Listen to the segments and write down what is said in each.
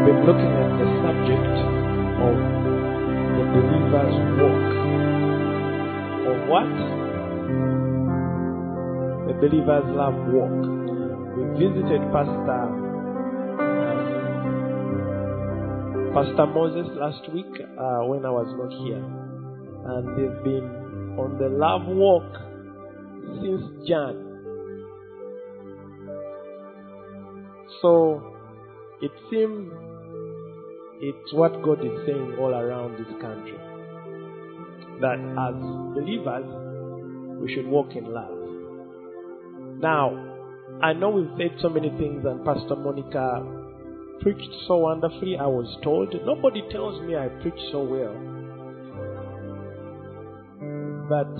been looking at the subject of the believer's walk. Of what? The believer's love walk. We visited Pastor Moses last week when I was not here. And they've been on the love walk since Jan. So it seems it's what God is saying all around this country. That as believers, we should walk in love. Now, I know we've said so many things and Pastor Monica preached so wonderfully, I was told. Nobody tells me I preach so well. But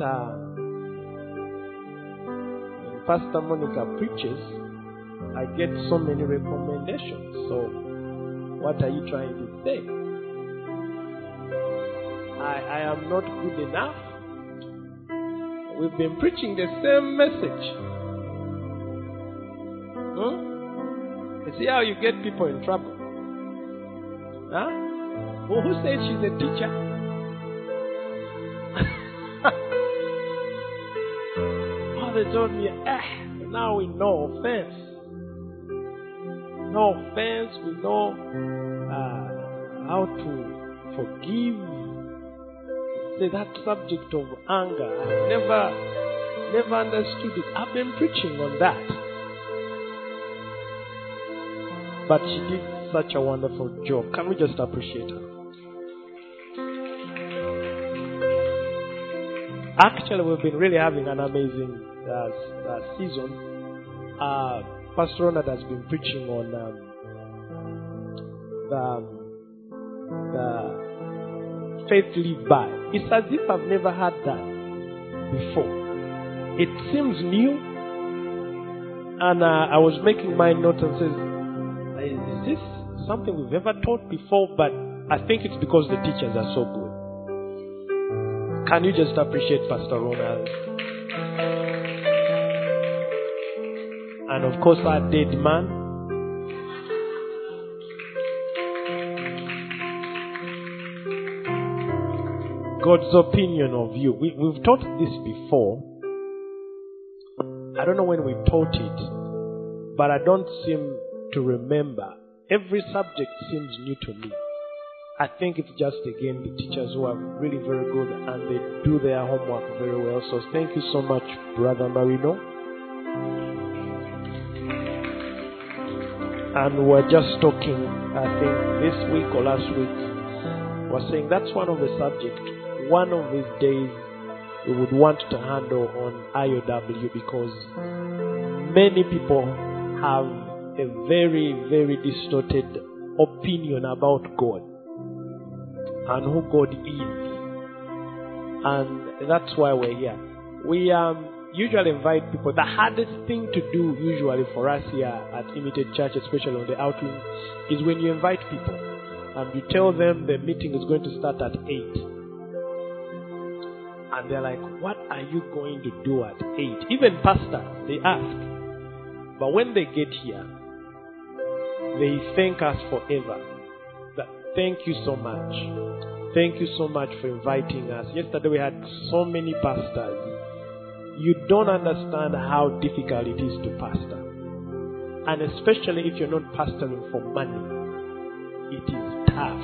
when Pastor Monica preaches, I get so many recommendations. So, what are you trying to say? I am not good enough? We've been preaching the same message. You see how you get people in trouble? Huh? Well, who said she's a teacher? Oh, they told me, now we know offense. No offense, we know how to forgive. Say that subject of anger, I never understood it. I've been preaching on that. But she did such a wonderful job. Can we just appreciate her? Actually, we've been really having an amazing season. Pastor Ronald has been preaching on the faith live by. It's as if I've never had that before. It seems new. And I was making my notes and says, is this something we've ever taught before? But I think it's because the teachers are so good. Can you just appreciate Pastor Ronald? And of course our dead man. God's opinion of you. We've taught this before. I don't know when we taught it, but I don't seem to remember. Every subject seems new to me. I think it's just again the teachers who are really very good and they do their homework very well. So thank you so much, Brother Marino. And we're just talking, I think this week or last week, we're saying that's one of the subjects. One of these days we would want to handle on IOW because many people have a very, very distorted opinion about God and who God is. And that's why we're here. We usually invite people. The hardest thing to do usually for us here at Imitate Church, especially on the outreach, is when you invite people and you tell them the meeting is going to start at 8. And they're like, what are you going to do at 8? Even pastors, they ask. But when they get here, they thank us forever. Thank you so much. Thank you so much for inviting us. Yesterday we had so many pastors. You don't understand how difficult it is to pastor. And especially if you're not pastoring for money. It is tough.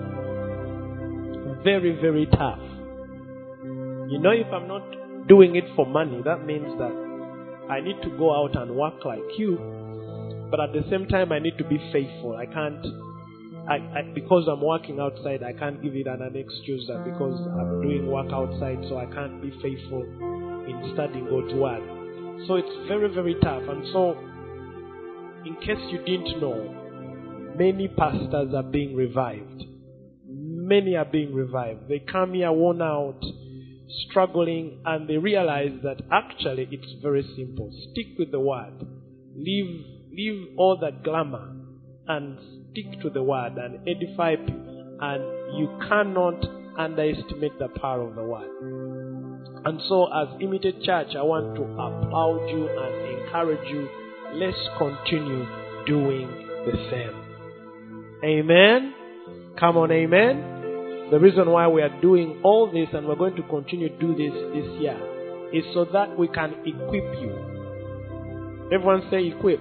Very, very tough. You know, if I'm not doing it for money, that means that I need to go out and work like you. But at the same time, I need to be faithful. I can't, because I'm working outside, I can't give it an excuse that because I'm doing work outside, so I can't be faithful in studying God's word. So it's very, very tough. And so, in case you didn't know, many pastors are being revived. Many are being revived. They come here worn out, struggling, and they realize that actually it's very simple. Stick with the word. Leave all the glamour and stick to the word and edify people. And you cannot underestimate the power of the word. And so as Imitate Church, I want to applaud you and encourage you. Let's continue doing the same. Amen. Come on, amen. The reason why we are doing all this and we're going to continue to do this year is so that we can equip you. Everyone say equip.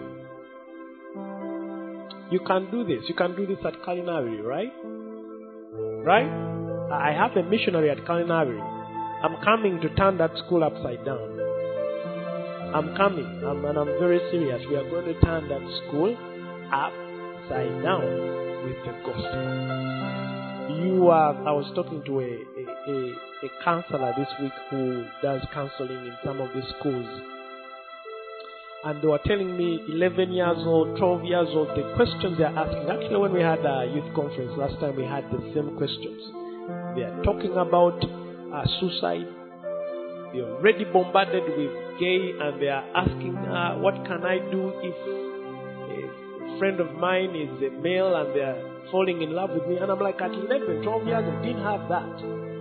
You can do this. You can do this at Culinary, right? Right? I have a missionary at Culinary. I'm coming to turn that school upside down. I'm coming. And I'm very serious. We are going to turn that school upside down with the gospel. I was talking to a counselor this week who does counseling in some of the schools. And they were telling me 11 years old, 12 years old, the questions they're asking. Actually, when we had a youth conference last time, we had the same questions. They are talking about suicide. They're already bombarded with gay, and they are asking, what can I do if a friend of mine is a male and they are falling in love with me? And I'm like, at 11, 12 years, I didn't have that.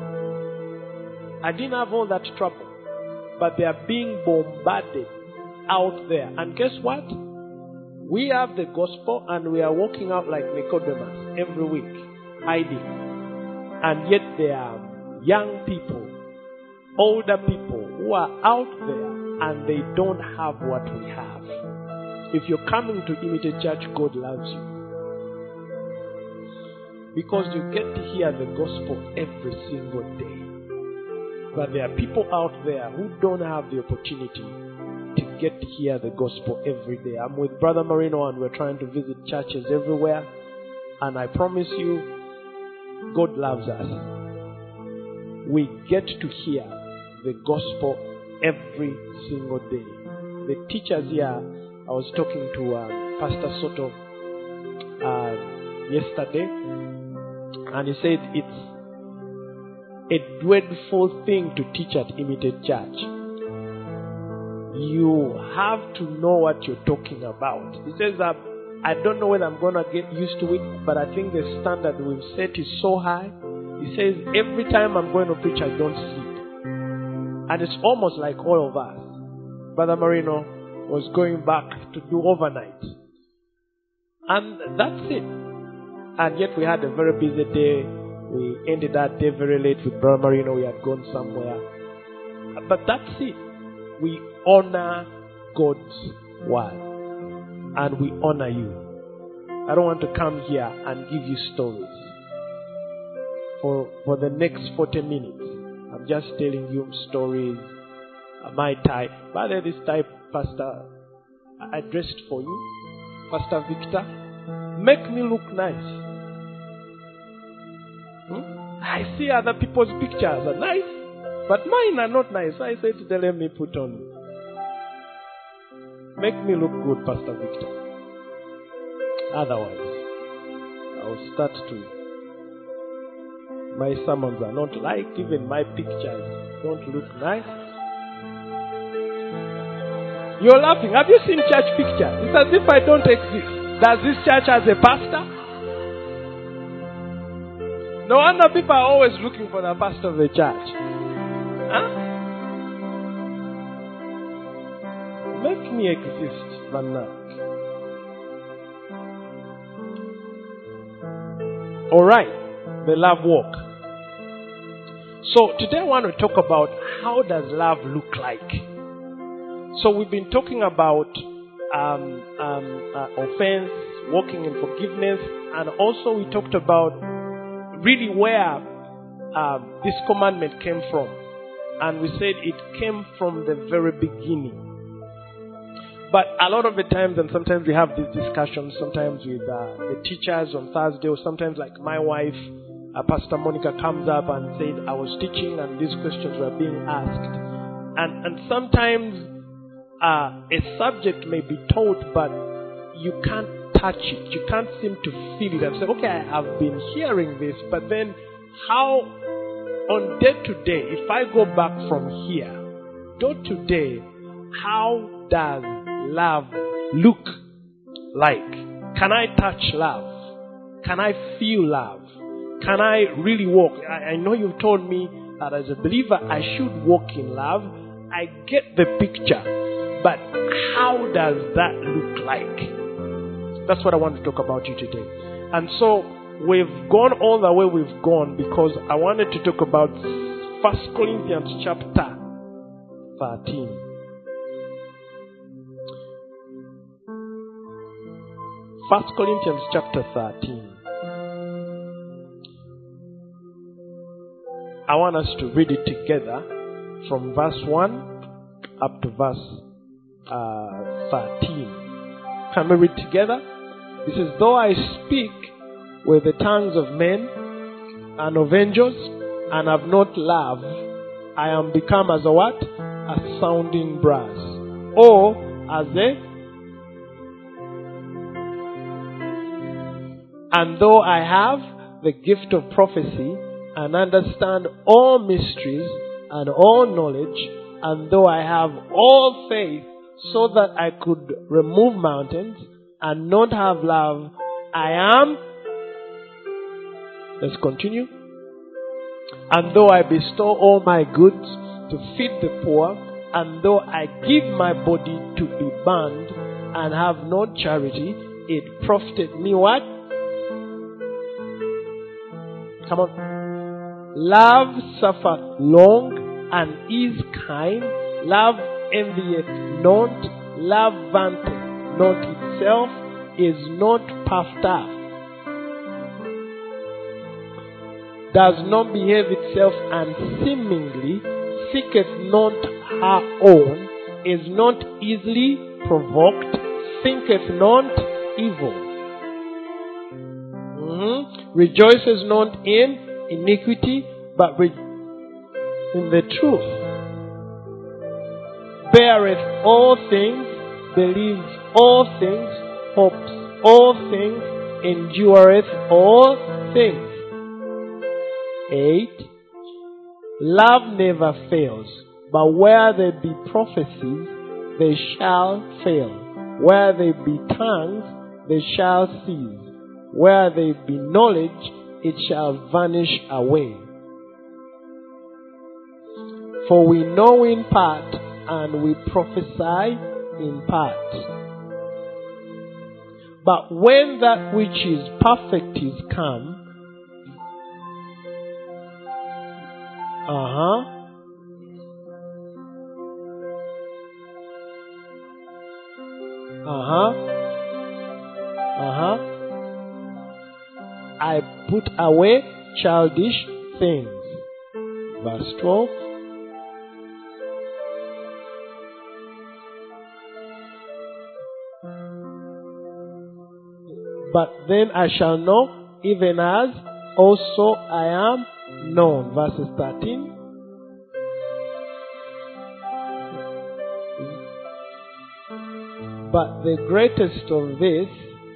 I didn't have all that trouble. But they are being bombarded out there. And guess what? We have the gospel and we are walking out like Nicodemus every week, hiding. And yet there are young people, older people who are out there and they don't have what we have. If you're coming to Imitate Church, God loves you. Because you get to hear the gospel every single day. But there are people out there who don't have the opportunity to get to hear the gospel every day. I'm with Brother Marino and we're trying to visit churches everywhere. And I promise you, God loves us. We get to hear the gospel every single day. The teachers here, I was talking to Pastor Soto yesterday, and he said it's a dreadful thing to teach at Imitate Church. You have to know what you're talking about. He says that I don't know whether I'm going to get used to it, but I think the standard we've set is so high. He says every time I'm going to preach, I don't sleep. And it's almost like all of us. Brother Marino was going back to do overnight. And that's it. And yet we had a very busy day. We ended that day very late with Brother Marino. We had gone somewhere. But that's it. We honor God's word. And we honor you. I don't want to come here and give you stories. For the next 40 minutes, I'm just telling you stories. My type. By the way, this type, Pastor, I dressed for you. Pastor Victor, make me look nice. I see other people's pictures are nice, but mine are not nice. I said to them, let me put on. Make me look good, Pastor Victor. Otherwise, I will start to. My sermons are not liked. Even my pictures don't look nice. You're laughing. Have you seen church pictures? It's as if I don't exist. Does this church has a pastor? No wonder people are always looking for the pastor of the church. Huh? Make me exist, Van Nack. Alright, the love walk. So today I want to talk about how does love look like. So we've been talking about offense, walking in forgiveness, and also we talked about really where this commandment came from. And we said it came from the very beginning. But a lot of the times, and sometimes we have these discussions, sometimes with the teachers on Thursday, or sometimes like my wife, Pastor Monica, comes up and said, I was teaching and these questions were being asked. And sometimes a subject may be taught, but you can't touch it. You can't seem to feel it and say, okay, I have been hearing this, but then how on day to day, if I go back from here, day to day, how does love look like? Can I touch love? Can I feel love? Can I really walk? I know you've told me that as a believer I should walk in love. I get the picture. But how does that look like? That's what I want to talk about you today. And so we've gone all the way we've gone because I wanted to talk about 1 Corinthians chapter 13. 1 Corinthians chapter 13. I want us to read it together from verse 1 up to verse 13. Can we read together? It says, though I speak with the tongues of men and of angels and have not love, I am become as a what? A sounding brass. Or as and though I have the gift of prophecy and understand all mysteries and all knowledge, and though I have all faith so that I could remove mountains and not have love, I am. Let's continue. And though I bestow all my goods to feed the poor, and though I give my body to be burned and have no charity, it profited me what? Come on. Love suffereth long and is kind. Love envieth not. Love vaunteth not itself, is not puffed up, does not behave itself unseemingly, seeketh not her own, is not easily provoked, thinketh not evil, rejoices not in iniquity, but in the truth, beareth all things, believes all things, hopes all things, endureth all things. 8. Love never fails, but where there be prophecies, they shall fail. Where there be tongues, they shall cease. Where there be knowledge, it shall vanish away. For we know in part, and we prophesy in part. But when that which is perfect is come, I put away childish things. Verse 12. But then I shall know, even as also I am known. Verses 13. But the greatest of this.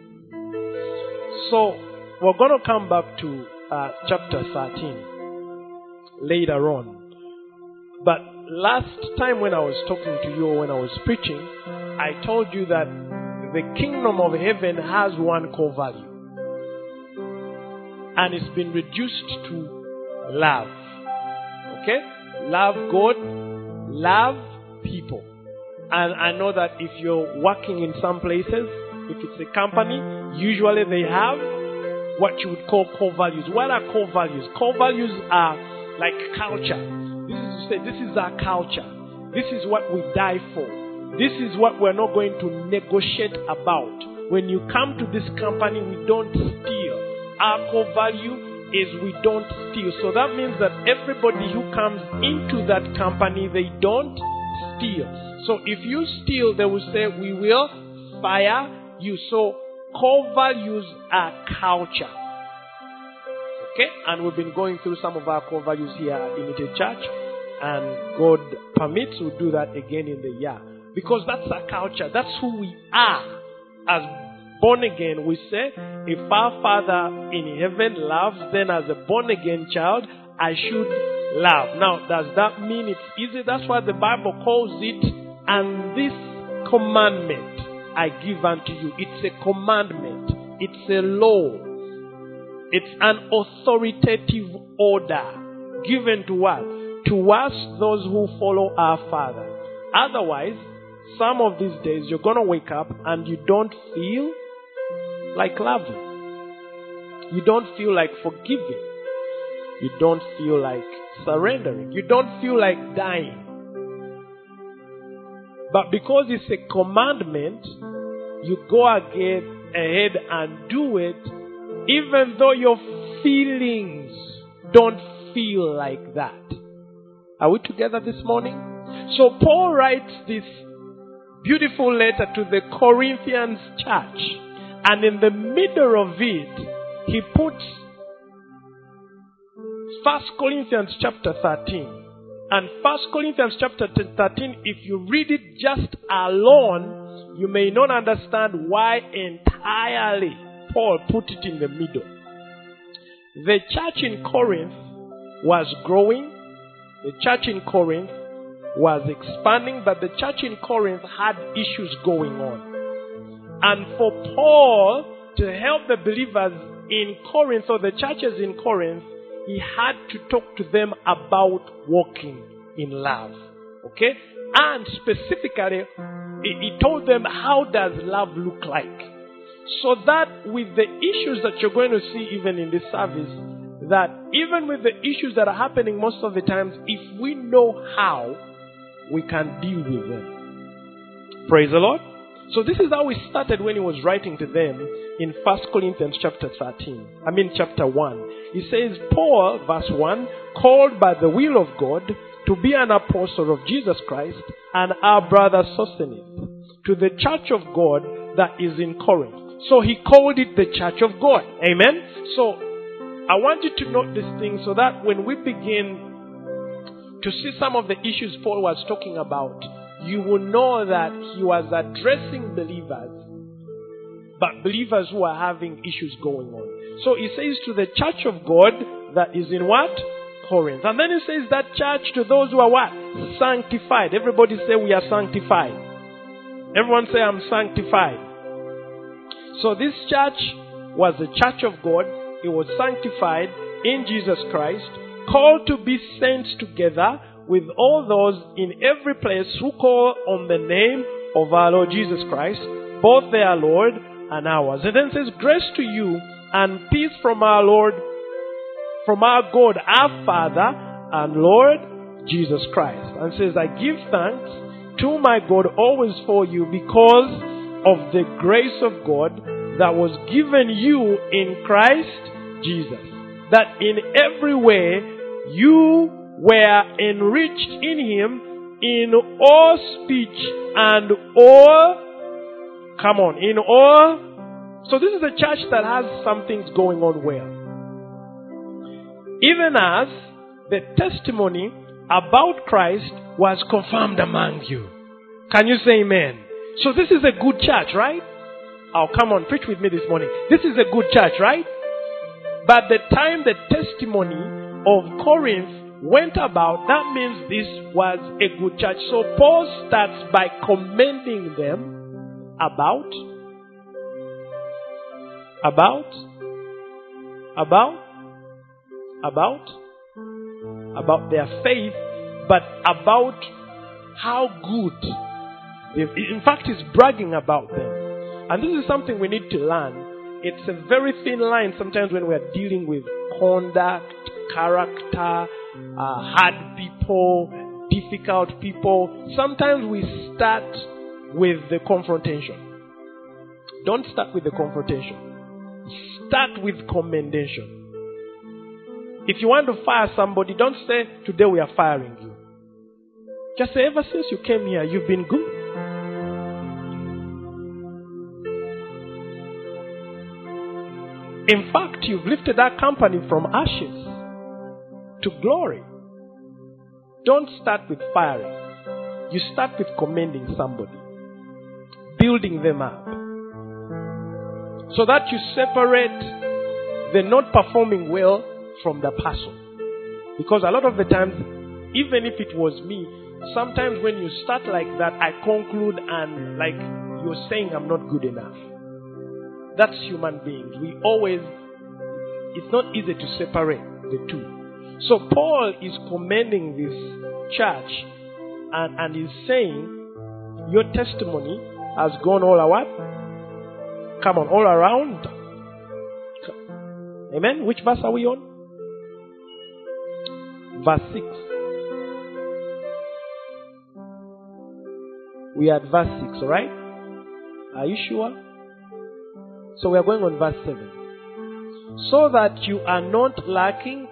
So we're going to come back to chapter 13 later on. But last time when I was talking to you, when I was preaching, I told you that the kingdom of heaven has one core value. And it's been reduced to love. Okay? Love God, love people. And I know that if you're working in some places, if it's a company, usually they have what you would call core values. What are core values? Core values are like culture. This is to say, this is our culture. This is what we die for. This is what we're not going to negotiate about. When you come to this company, we don't steal. Our core value is we don't steal. So that means that everybody who comes into that company, they don't steal. So if you steal, they will say, we will fire you. So core values are culture. Okay? And we've been going through some of our core values here at Unity Church. And God permits, we'll do that again in the year. Because that's our culture. That's who we are. As born again, we say, if our Father in heaven loves, then as a born again child, I should love. Now, does that mean it's easy? That's why the Bible calls it, and this commandment I give unto you. It's a commandment. It's a law. It's an authoritative order given to us. To us, those who follow our Father. Otherwise, some of these days, you're going to wake up and you don't feel like loving. You don't feel like forgiving. You don't feel like surrendering. You don't feel like dying. But because it's a commandment, you go ahead and do it, even though your feelings don't feel like that. Are we together this morning? So Paul writes this beautiful letter to the Corinthians church, and in the middle of it, he puts 1 Corinthians chapter 13. And 1 Corinthians chapter 13, if you read it just alone, you may not understand why entirely Paul put it in the middle. The church in Corinth was growing. The church in Corinth was expanding, but the church in Corinth had issues going on. And for Paul to help the believers in Corinth, or the churches in Corinth, he had to talk to them about walking in love. Okay? And specifically, he told them, how does love look like? So that with the issues that you're going to see even in this service, that even with the issues that are happening most of the times, if we know how, we can deal with them. Praise the Lord. So this is how he started when he was writing to them in 1 Corinthians chapter 1. He says, Paul, verse 1, called by the will of God to be an apostle of Jesus Christ, and our brother Sosthenes, to the church of God that is in Corinth. So he called it the church of God. Amen? So I want you to note this thing so that when we begin to see some of the issues Paul was talking about, you will know that he was addressing believers, but believers who are having issues going on. So he says to the church of God that is in what? Corinth. And then he says that church to those who are what? Sanctified. Everybody say we are sanctified. Everyone say I'm sanctified. So this church was the church of God. It was sanctified in Jesus Christ, called to be saints together with all those in every place who call on the name of our Lord Jesus Christ, both their Lord and ours. And then it says, grace to you and peace from our God, our Father and Lord Jesus Christ. And says, I give thanks to my God always for you because of the grace of God that was given you in Christ Jesus, that in every way you were enriched in him in all speech and all. So this is a church that has some things going on well. Even as the testimony about Christ was confirmed among you. Can you say amen? So this is a good church, right? Oh, come on, preach with me this morning. This is a good church, right? But the time the testimony of Corinth went about, that means this was a good church. So Paul starts by commending them about their faith, but about how good. In fact, he's bragging about them. And this is something we need to learn. It's a very thin line sometimes when we're dealing with conduct, character, hard people, difficult people. Sometimes we start with the confrontation. Don't start with the confrontation. Start with commendation. If you want to fire somebody, don't say, today we are firing you. Just say, ever since you came here, you've been good. In fact, you've lifted that company from ashes to glory. Don't start with firing. You start with commending somebody, building them up, so that you separate the not performing well from the person. Because a lot of the times, even if it was me, sometimes when you start like that, I conclude and like you're saying I'm not good enough. That's human beings. It's not easy to separate the two. So Paul is commending this church and is saying, your testimony has gone all around. Amen. Which verse are we on? Verse 6. We are at verse 6, alright? Are you sure? So we are going on verse 7. So that you are not lacking,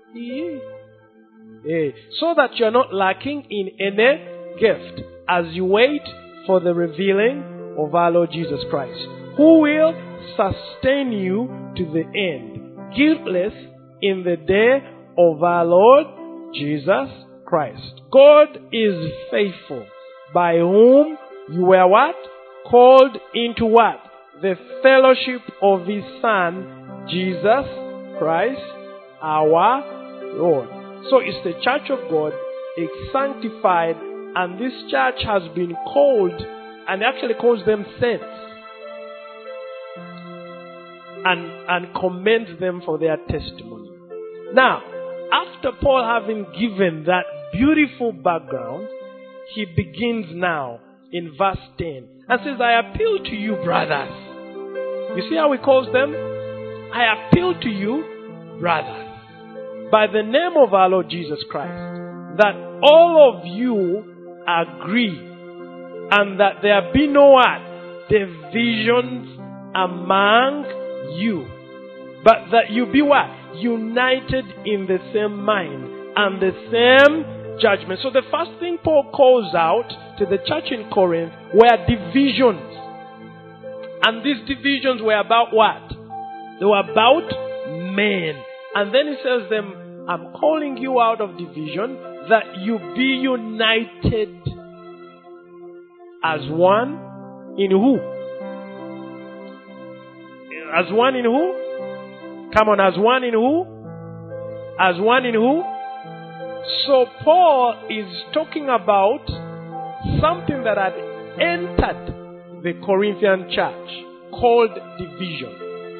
so that you are not lacking in any gift as you wait for the revealing of our Lord Jesus Christ, who will sustain you to the end, guiltless in the day of our Lord Jesus Christ. God is faithful, by whom you were what? Called into what? The fellowship of His Son, Jesus Christ, our Lord. So it's the church of God. It's sanctified, and this church has been called, and actually calls them saints, and commends them for their testimony. Now, after Paul having given that beautiful background, he begins now in verse 10 and says, I appeal to you, brothers. You see how he calls them? I appeal to you, brothers, by the name of our Lord Jesus Christ, that all of you agree, and that there be no what? Divisions among you, but that you be what? United in the same mind and the same judgment. So the first thing Paul calls out to the church in Corinth were divisions. And these divisions were about what? They were about men. And then he tells them, I'm calling you out of division, that you be united as one in who? As one in who? Come on, as one in who? As one in who? So Paul is talking about something that had entered the Corinthian church called division.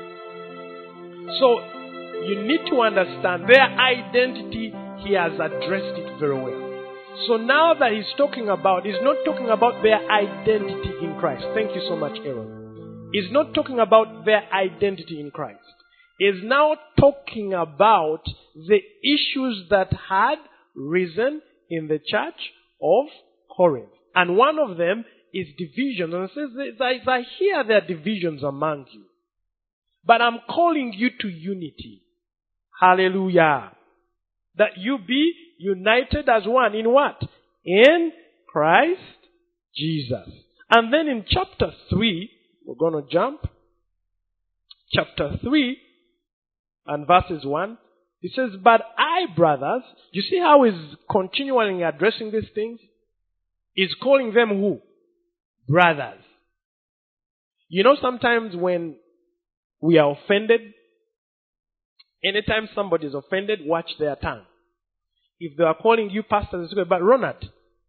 So you need to understand their identity. He has addressed it very well. So now that he's talking about, he's not talking about their identity in Christ. Thank you so much, Aaron. He's not talking about their identity in Christ. He's now talking about the issues that had risen in the church of Corinth. And one of them is division. And it says, I hear there are divisions among you, but I'm calling you to unity. Hallelujah. That you be united as one in what? In Christ Jesus. And then in chapter 3, we're going to jump. Chapter 3 and verses 1. It says, but I, brothers, you see how he's continually addressing these things? He's calling them who? Brothers. You know, sometimes when we are offended, anytime somebody is offended, watch their tongue. If they are calling you pastor, it's good, but Ronald,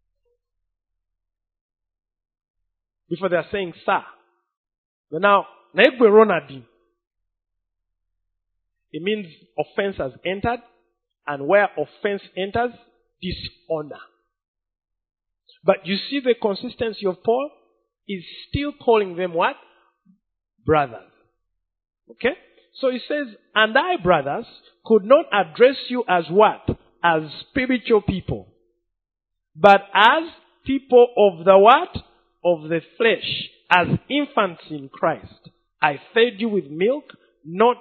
before they are saying sir. But now, Ronald, it means offense has entered, and where offense enters, dishonor. But you see the consistency of Paul is still calling them what? Brothers. Okay? So he says, and I, brothers, could not address you as what? As spiritual people, but as people of the what? Of the flesh, as infants in Christ. I fed you with milk, not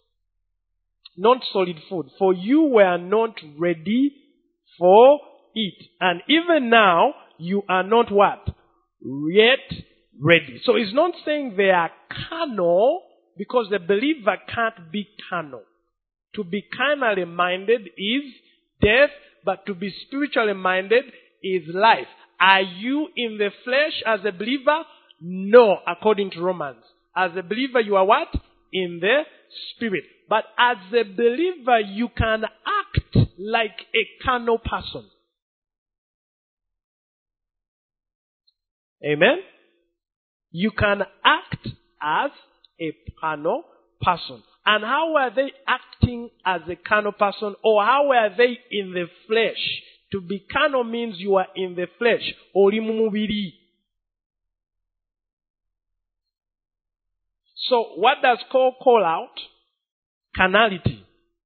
solid food, for you were not ready for it. And even now, you are not what? Yet ready. So he's not saying they are carnal, because the believer can't be carnal. To be carnally minded is death, but to be spiritually minded is life. Are you in the flesh as a believer? No, according to Romans. As a believer, you are what? In the spirit. But as a believer, you can act like a carnal person. Amen? You can act as a carnal person. And how were they acting as a carnal person? Or how were they in the flesh? To be carnal means you are in the flesh. So what does Paul call out? carnality.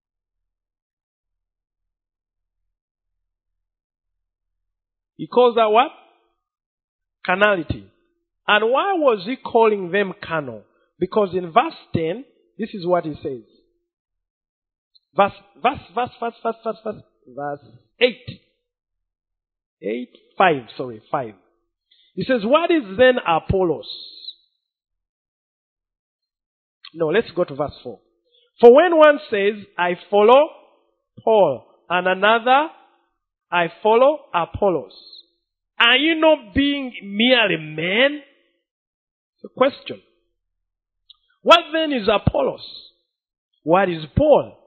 He calls that what? Carnality. And why was he calling them carnal? Because in verse 10, this is what he says. Verse 5. He says, what is then Apollos? No, let's go to verse 4. For when one says, I follow Paul, and another, I follow Apollos, are you not being merely men? It's a question. What then is Apollos? What is Paul?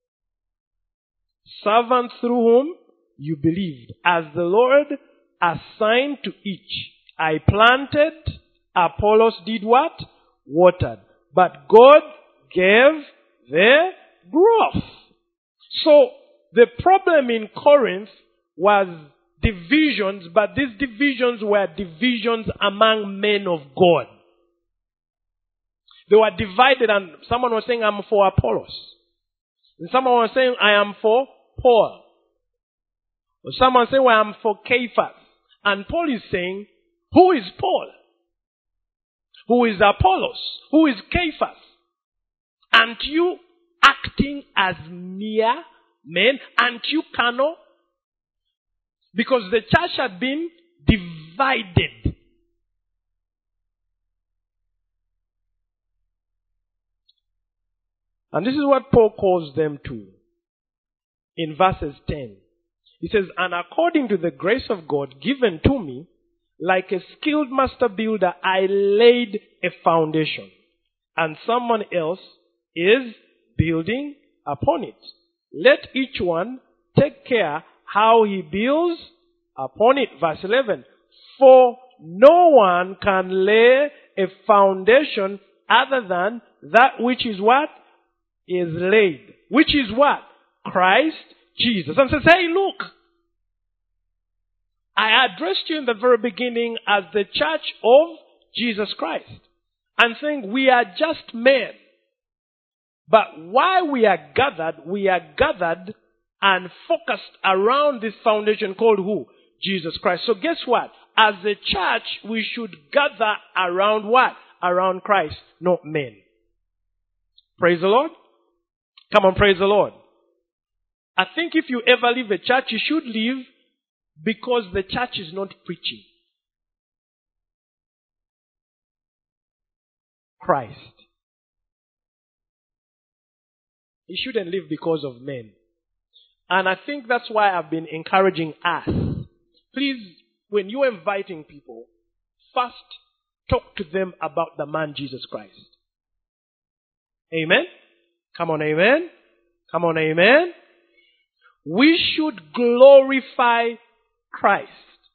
Servants through whom you believed, as the Lord assigned to each. I planted, Apollos did what? Watered. But God gave the growth. So the problem in Corinth was divisions, but these divisions were divisions among men of God. They were divided, and someone was saying, I'm for Apollos. And someone was saying, I am for Paul. Or someone saying, well, I'm for Cephas. And Paul is saying, who is Paul? Who is Apollos? Who is Cephas? Aren't you acting as mere men? Aren't you carnal? Because the church had been divided. And this is what Paul calls them to in verses 10. He says, and according to the grace of God given to me, like a skilled master builder, I laid a foundation, and someone else is building upon it. Let each one take care how he builds upon it. Verse 11. For no one can lay a foundation other than that which is what? Is laid. Which is what? Christ Jesus. And says, hey, look. I addressed you in the very beginning as the church of Jesus Christ. And saying we are just men. But why we are gathered and focused around this foundation called who? Jesus Christ. So guess what? As a church, we should gather around what? Around Christ, not men. Praise the Lord. Come on, praise the Lord. I think if you ever leave a church, you should leave because the church is not preaching Christ. You shouldn't live because of men. And I think that's why I've been encouraging us. Please, when you're inviting people, first talk to them about the man Jesus Christ. Amen? Come on, amen? Come on, amen? We should glorify Christ.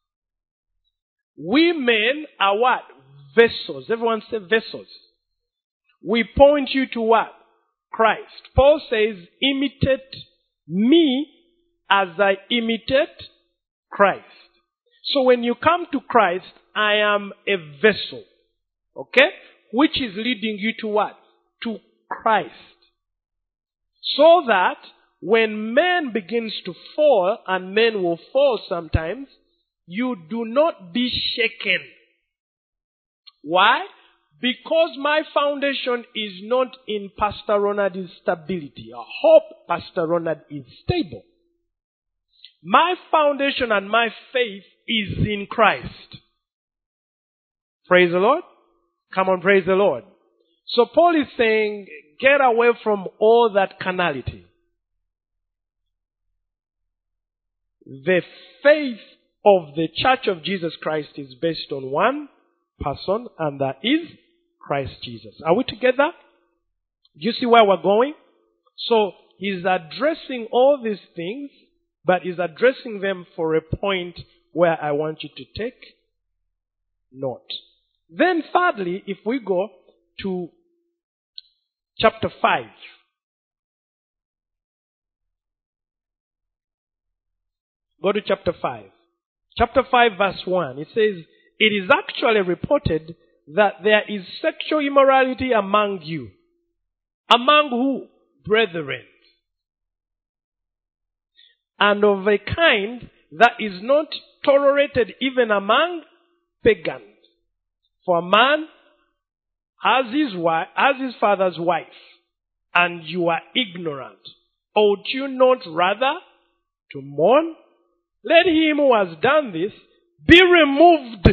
We men are what? Vessels. Everyone say vessels. We point you to what? Christ. Paul says, imitate me as I imitate Christ. So when you come to Christ, I am a vessel. Okay? Which is leading you to what? To Christ. So that when man begins to fall, and men will fall sometimes, you do not be shaken. Why? Because my foundation is not in Pastor Ronald's stability. I hope Pastor Ronald is stable. My foundation and my faith is in Christ. Praise the Lord. Come on, praise the Lord. So Paul is saying, get away from all that carnality. The faith of the Church of Jesus Christ is based on one person, and that is Christ Jesus. Are we together? Do you see where we're going? So he's addressing all these things, but he's addressing them for a point where I want you to take note. Then thirdly, if we go to chapter 5. Go to chapter 5. Chapter 5 verse 1. It says, it is actually reported that there is sexual immorality among you. Among who? brethren, and of a kind that is not tolerated even among pagans. For a man has his father's wife, and you are ignorant. Ought you not rather to mourn? Let him who has done this be removed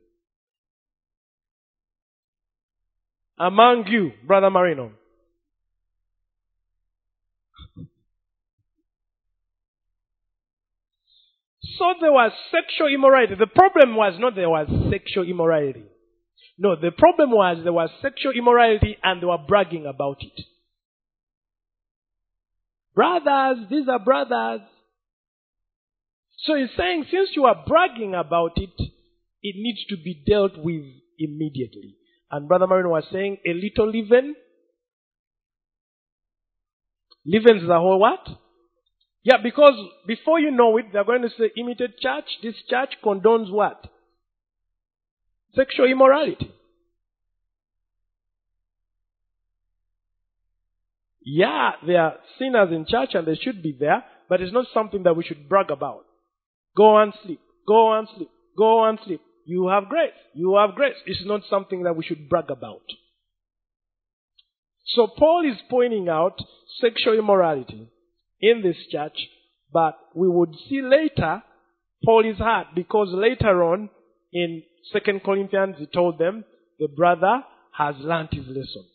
among you, Brother Marino. So there was sexual immorality. The problem was not there was sexual immorality. No, the problem was there was sexual immorality and they were bragging about it. Brothers, these are brothers. So he's saying since you are bragging about it, it needs to be dealt with immediately. And Brother Marino was saying a little leaven. Leavens the whole what? Yeah, because before you know it, they're going to say imitate church. This church condones what? Sexual immorality. Yeah, there are sinners in church and they should be there, but it's not something that we should brag about. Go and sleep. Go and sleep. Go and sleep. You have grace. You have grace. It's not something that we should brag about. So Paul is pointing out sexual immorality in this church, but we would see later Paul is hurt because later on in 2 Corinthians he told them the brother has learnt his lesson.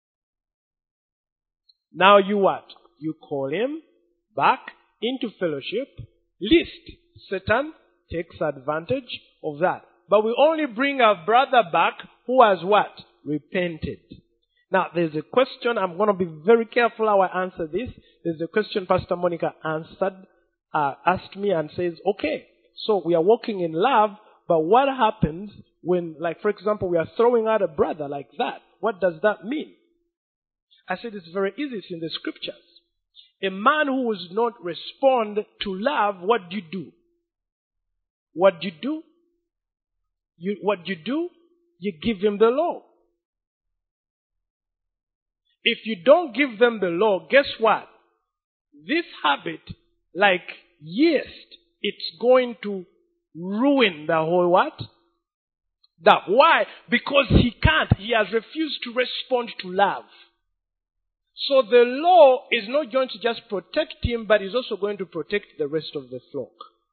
Now you what? You call him back into fellowship, lest Satan takes advantage of that. But we only bring our brother back who has what? Repented. Now, there's a question. I'm going to be very careful how I answer this. There's a question Pastor Monica asked me and says, okay, so we are walking in love, but what happens when, like, for example, we are throwing out a brother like that? What does that mean? I said it's very easy. It's in the scriptures. A man who does not respond to love, what do you do? What do you do? You give him the law. If you don't give them the law, guess what? This habit, like yeast, it's going to ruin the whole what? That. Why? Because he can't. He has refused to respond to love. So the law is not going to just protect him, but is also going to protect the rest of the flock.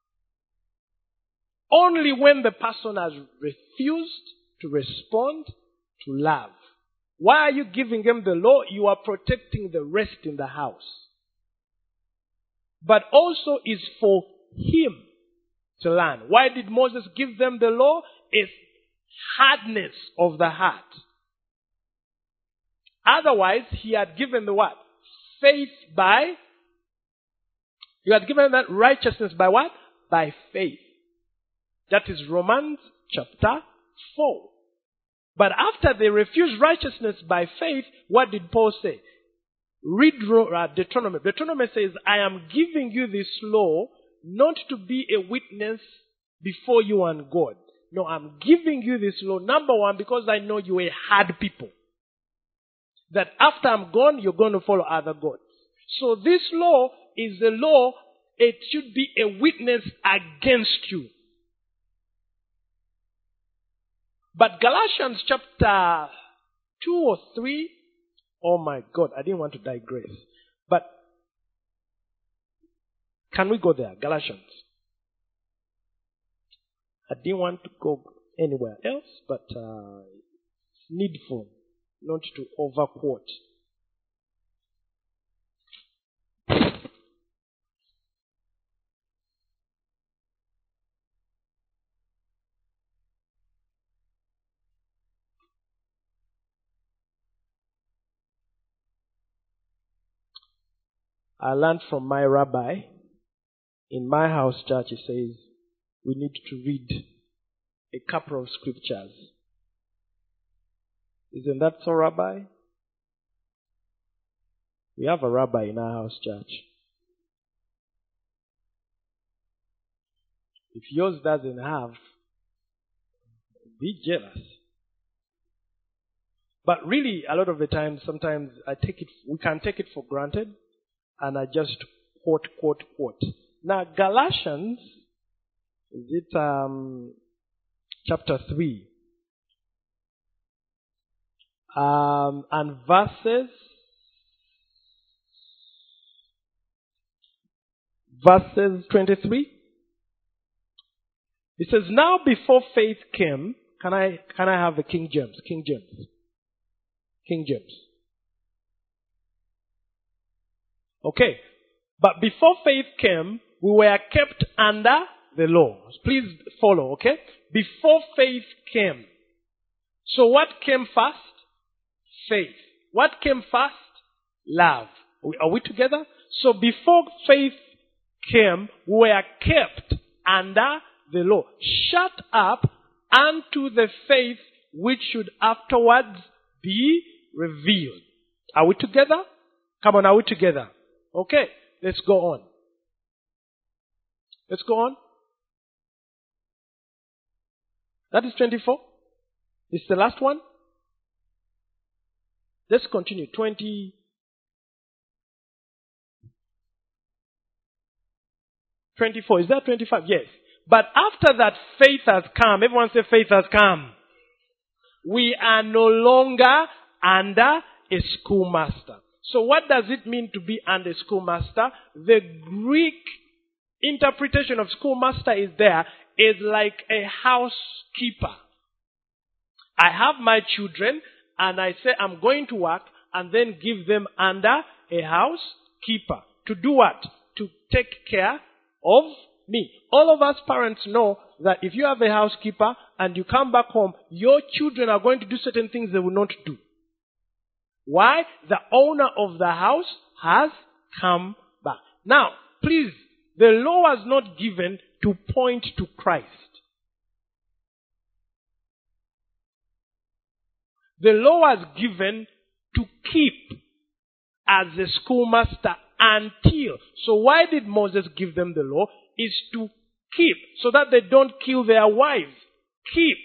Only when the person has refused to respond to love. Why are you giving him the law? You are protecting the rest in the house. But also is for him to learn. Why did Moses give them the law? It's hardness of the heart. Otherwise, he had given the what? Faith by... You had given that righteousness by what? By faith. That is Romans chapter 4. But after they refused righteousness by faith, what did Paul say? Read Deuteronomy. Deuteronomy says, I am giving you this law not to be a witness before you and God. No, I'm giving you this law, number one, because I know you are hard people. That after I'm gone, you're going to follow other gods. So this law is a law, it should be a witness against you. But Galatians chapter 2 or 3, oh my God, I didn't want to digress. But can we go there? Galatians. I didn't want to go anywhere else, but it's needful not to overquote. I learned from my rabbi in my house church. He says we need to read a couple of scriptures. Isn't that so, Rabbi? We have a rabbi in our house church. If yours doesn't have, be jealous. But really, a lot of the time, sometimes we can take it for granted, and I just quote. Now, Galatians, is it chapter 3, and verses 23. It says, now before faith came, can I have a King James? Okay. But before faith came, we were kept under the law. Please follow, okay? Before faith came. So what came first? Faith. What came first? Love. Are we together? So before faith came, we were kept under the law, shut up unto the faith which should afterwards be revealed. Are we together? Come on, are we together? Okay, let's go on. That is 24. It's the last one. Let's continue. 24. Is that 25? Yes. But after that faith has come, everyone say faith has come. We are no longer under a schoolmaster. So what does it mean to be under a schoolmaster? The Greek interpretation of schoolmaster is like a housekeeper. I have my children and I say I'm going to work and then give them under a housekeeper. To do what? To take care of me. All of us parents know that if you have a housekeeper and you come back home, your children are going to do certain things they will not do. Why? The owner of the house has come back. Now, please, the law was not given to point to Christ. The law was given to keep as a schoolmaster until. So why did Moses give them the law? Is to keep, so that they don't kill their wives. Keep.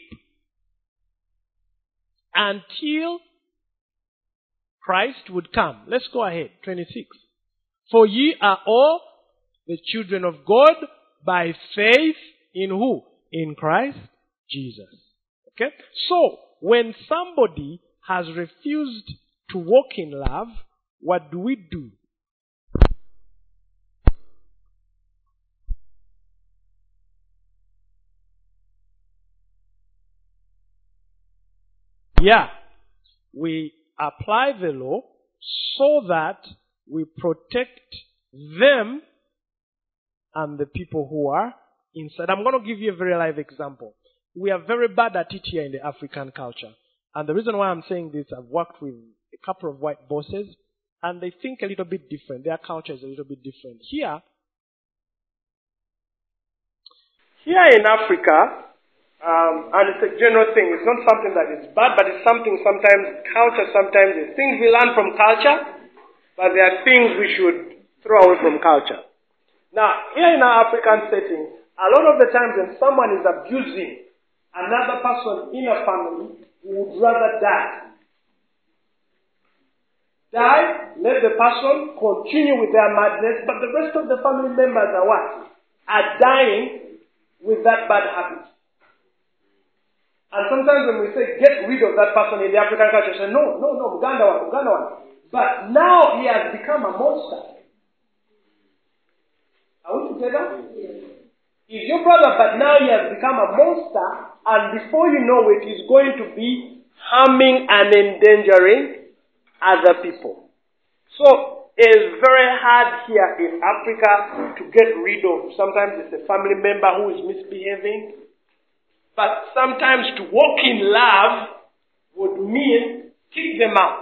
Until Christ would come. Let's go ahead. 26. For ye are all the children of God by faith in who? In Christ Jesus. Okay? So, when somebody has refused to walk in love, what do we do? Yeah. We apply the law so that we protect them and the people who are inside. I'm going to give you a very live example. We are very bad at it here in the African culture. And the reason why I'm saying this, I've worked with a couple of white bosses, and they think a little bit different. Their culture is a little bit different. Here in Africa, and it's a general thing. It's not something that is bad, but it's something sometimes, culture sometimes is things we learn from culture, but there are things we should throw away from culture. Now, here in our African setting, a lot of the times when someone is abusing another person in a family, we would rather die. Let the person continue with their madness, but the rest of the family members are what? Are dying with that bad habit. And sometimes when we say get rid of that person in the African culture, say no, Uganda one. But now he has become a monster. Are we together? Yes. He's your brother, but now he has become a monster, and before you know it, he's going to be harming and endangering other people. So it's very hard here in Africa to get rid of. Sometimes it's a family member who is misbehaving. But sometimes to walk in love would mean kick them out.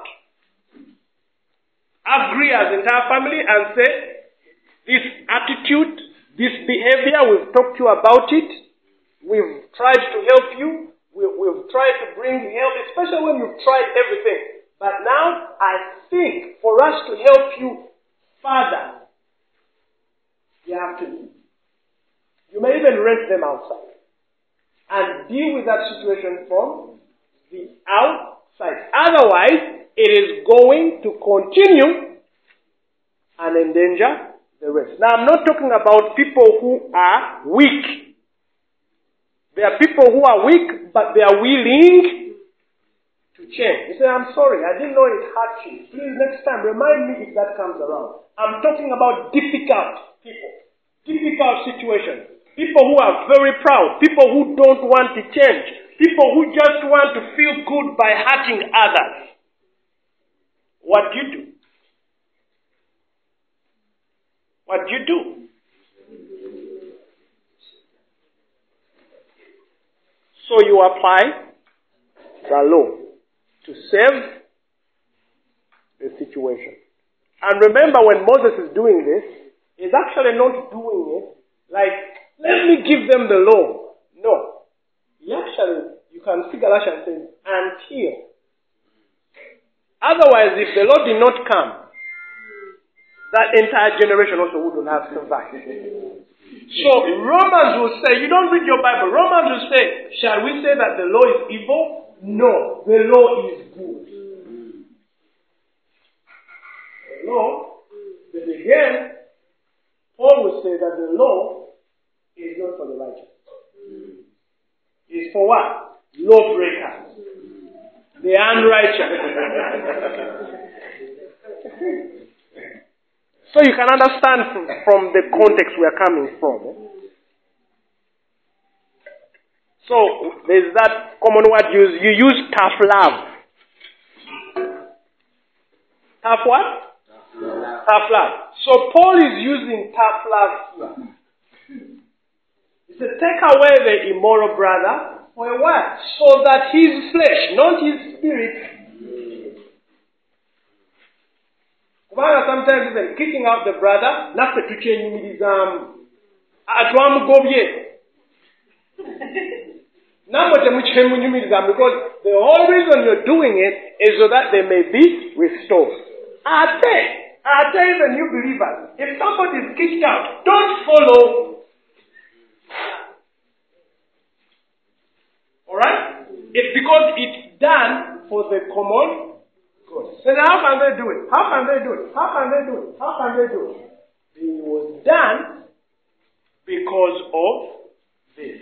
Agree as entire family and say, this attitude, this behavior, we've talked to you about it. We've tried to help you. We've tried to bring help, especially when you've tried everything. But now, I think for us to help you further, you have to leave. You may even rent them outside. And deal with that situation from the outside. side. Otherwise, it is going to continue and endanger the rest. Now, I'm not talking about people who are weak. There are people who are weak, but they are willing to change. You say, I'm sorry, I didn't know it hurt you. Please, next time, remind me if that comes around. I'm talking about difficult people, difficult situations. People who are very proud, people who don't want to change, people who just want to feel good by hurting others. What do you do? What do you do? So you apply the law to save the situation. And remember, when Moses is doing this, he's actually not doing it like, let me give them the law. No. He actually, you can see Galatians saying, until. Otherwise, if the law did not come, that entire generation also wouldn't have survived. So Romans will say, you don't read your Bible, Romans will say, shall we say that the law is evil? No, the law is good. The law, but again, Paul will say that the law is not for the righteous. It's for what? Lawbreakers. The unrighteous. So you can understand from the context we are coming from. So there's that common word used. You use tough love. Tough what? Tough love. So Paul is using tough love here. He said, take away the immoral brother for a while, so that his flesh, not his spirit. Sometimes even kicking out the brother, not the teaching his because the whole reason you're doing it is so that they may be restored. I tell even you believers, if somebody is kicked out, don't follow. Alright? It's because it's done for the common good. So how can they do it? How can they do it? How can they do it? How can they do it? It was done because of this.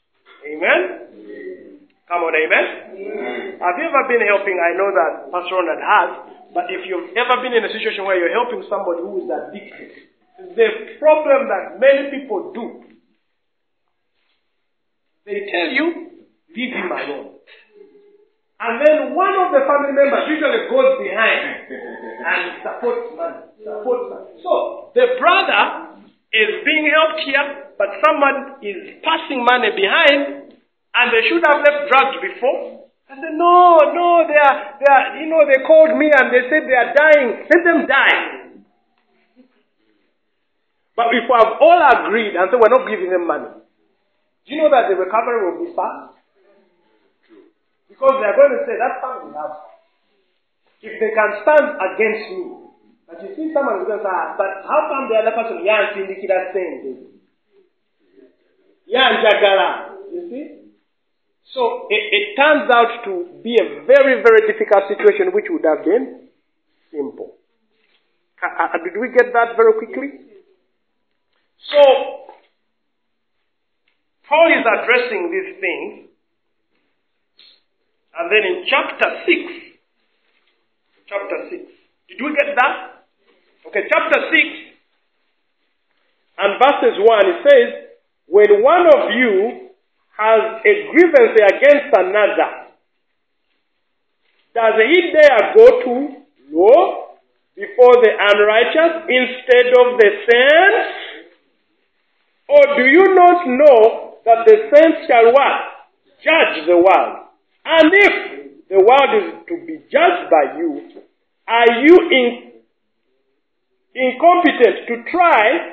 Amen? Come on, amen? Have you ever been helping? I know that Pastor Ronald has, but if you've ever been in a situation where you're helping somebody who is addicted, the problem that many people do, they tell you, leave him alone. And then one of the family members usually goes behind and supports money. So the brother is being helped here, but someone is passing money behind, and they should have left drugs before. I said, no, they are, they called me and they said they are dying. Let them die. But if we have all agreed and said we're not giving them money, do you know that the recovery will be fast? Because they are going to say, that family has. If they can stand against me. But you see someone who goes, but how come the other person, that same? You see? So it turns out to be a very, very difficult situation which would have been simple. Did we get that very quickly? So, Paul is addressing these things. And then in chapter 6, did we get that? Okay, chapter 6 and verses 1, it says, when one of you has a grievance against another, does he dare go to law before the unrighteous instead of the saints? Or do you not know that the saints shall what? Judge the world. And if the world is to be judged by you, are you incompetent to try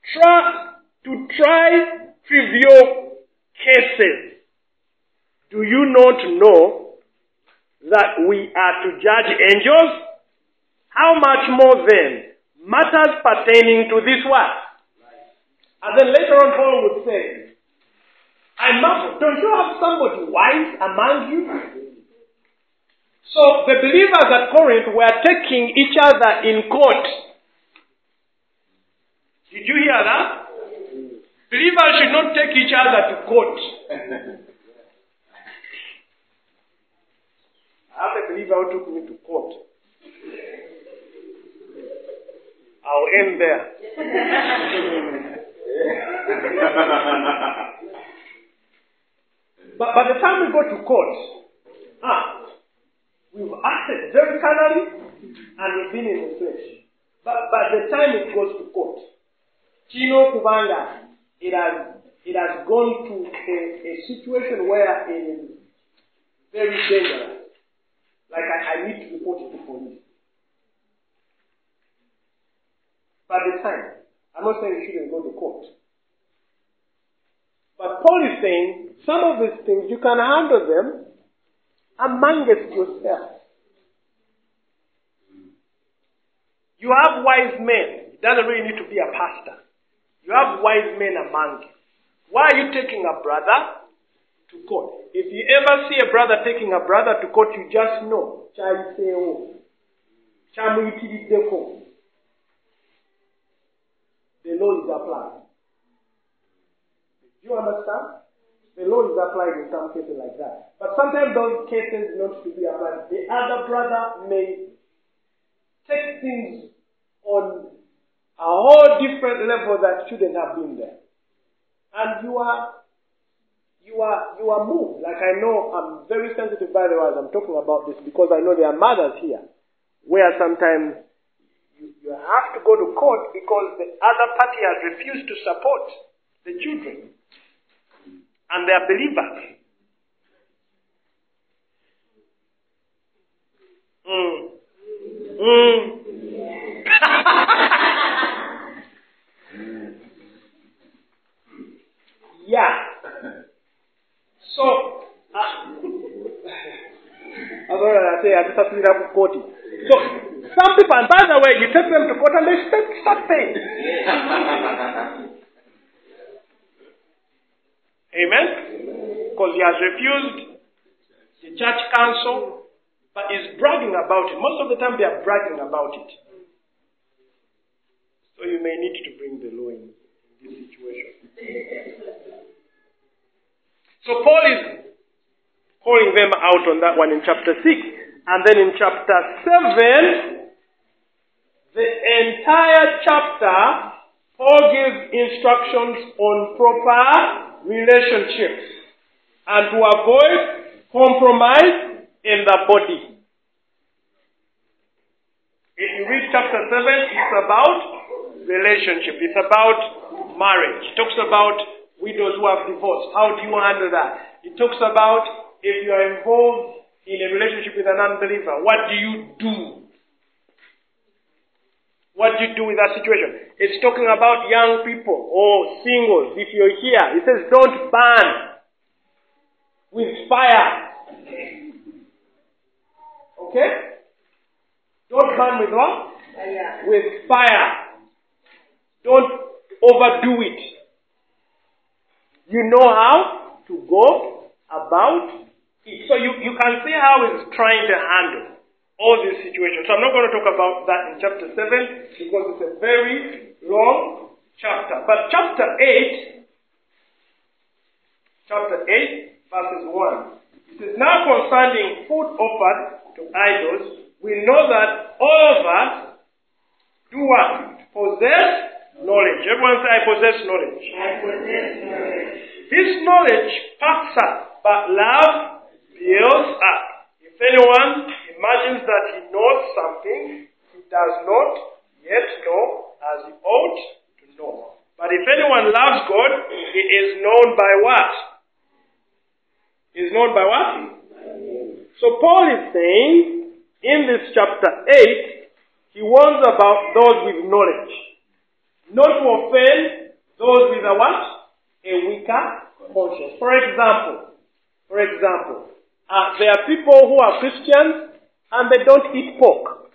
trivial cases? Do you not know that we are to judge angels? How much more then matters pertaining to this what? And then later on Paul would say, I marvel, don't you have somebody wise among you? So the believers at Corinth were taking each other in court. Did you hear that? Believers should not take each other to court. I have a believer who took me to court. I'll end there. But by the time we go to court, we've acted very carnally and we've been in the flesh. But by the time it goes to court, Chino Kubanga, it has gone to a situation where it is very dangerous. Like I need to report it to police. By the time, I'm not saying you shouldn't go to court. But Paul is saying, some of these things, you can handle them amongst yourself. You have wise men. It doesn't really need to be a pastor. You have wise men among you. Why are you taking a brother to court? If you ever see a brother taking a brother to court, you just know. The law is applied. Do you understand? The law is applied in some cases like that. But sometimes those cases not to be applied. The other brother may take things on a whole different level that shouldn't have been there. And you are moved. Like I know I'm very sensitive by the way as I'm talking about this because I know there are mothers here where sometimes you have to go to court because the other party has refused to support the children. And they are believers. Yeah. So, so some people, and by the way, you take them to court and they start paying. Amen? Because he has refused the church council, but is bragging about it. Most of the time they are bragging about it. So you may need to bring the law in this situation. So Paul is calling them out on that one in chapter 6. And then in chapter 7, the entire chapter, Paul gives instructions on proper relationships and to avoid compromise in the body. If you read chapter 7, it's about relationship. It's about marriage. It talks about widows who have divorced. How do you handle that? It talks about if you are involved in a relationship with an unbeliever, what do you do? What do you do with that situation? It's talking about young people or singles. If you're here, it says don't burn with fire. Okay? Don't burn with what? Fire. With fire. Don't overdo it. You know how to go about it. So you can see how it's trying to handle all these situations. So I'm not going to talk about that in chapter 7 because it's a very long chapter. But chapter 8 verses 1. It says, now concerning food offered to idols, we know that all of us do what? Possess knowledge. Everyone say, I possess knowledge. I possess knowledge. This knowledge puffs up, but love builds up. If anyone imagines that he knows something, he does not yet know as he ought to know. But if anyone loves God, he is known by what? He is known by what? So Paul is saying, in this chapter 8, he warns about those with knowledge. Not to offend those with a what? A weaker conscience. For example, there are people who are Christians and they don't eat pork.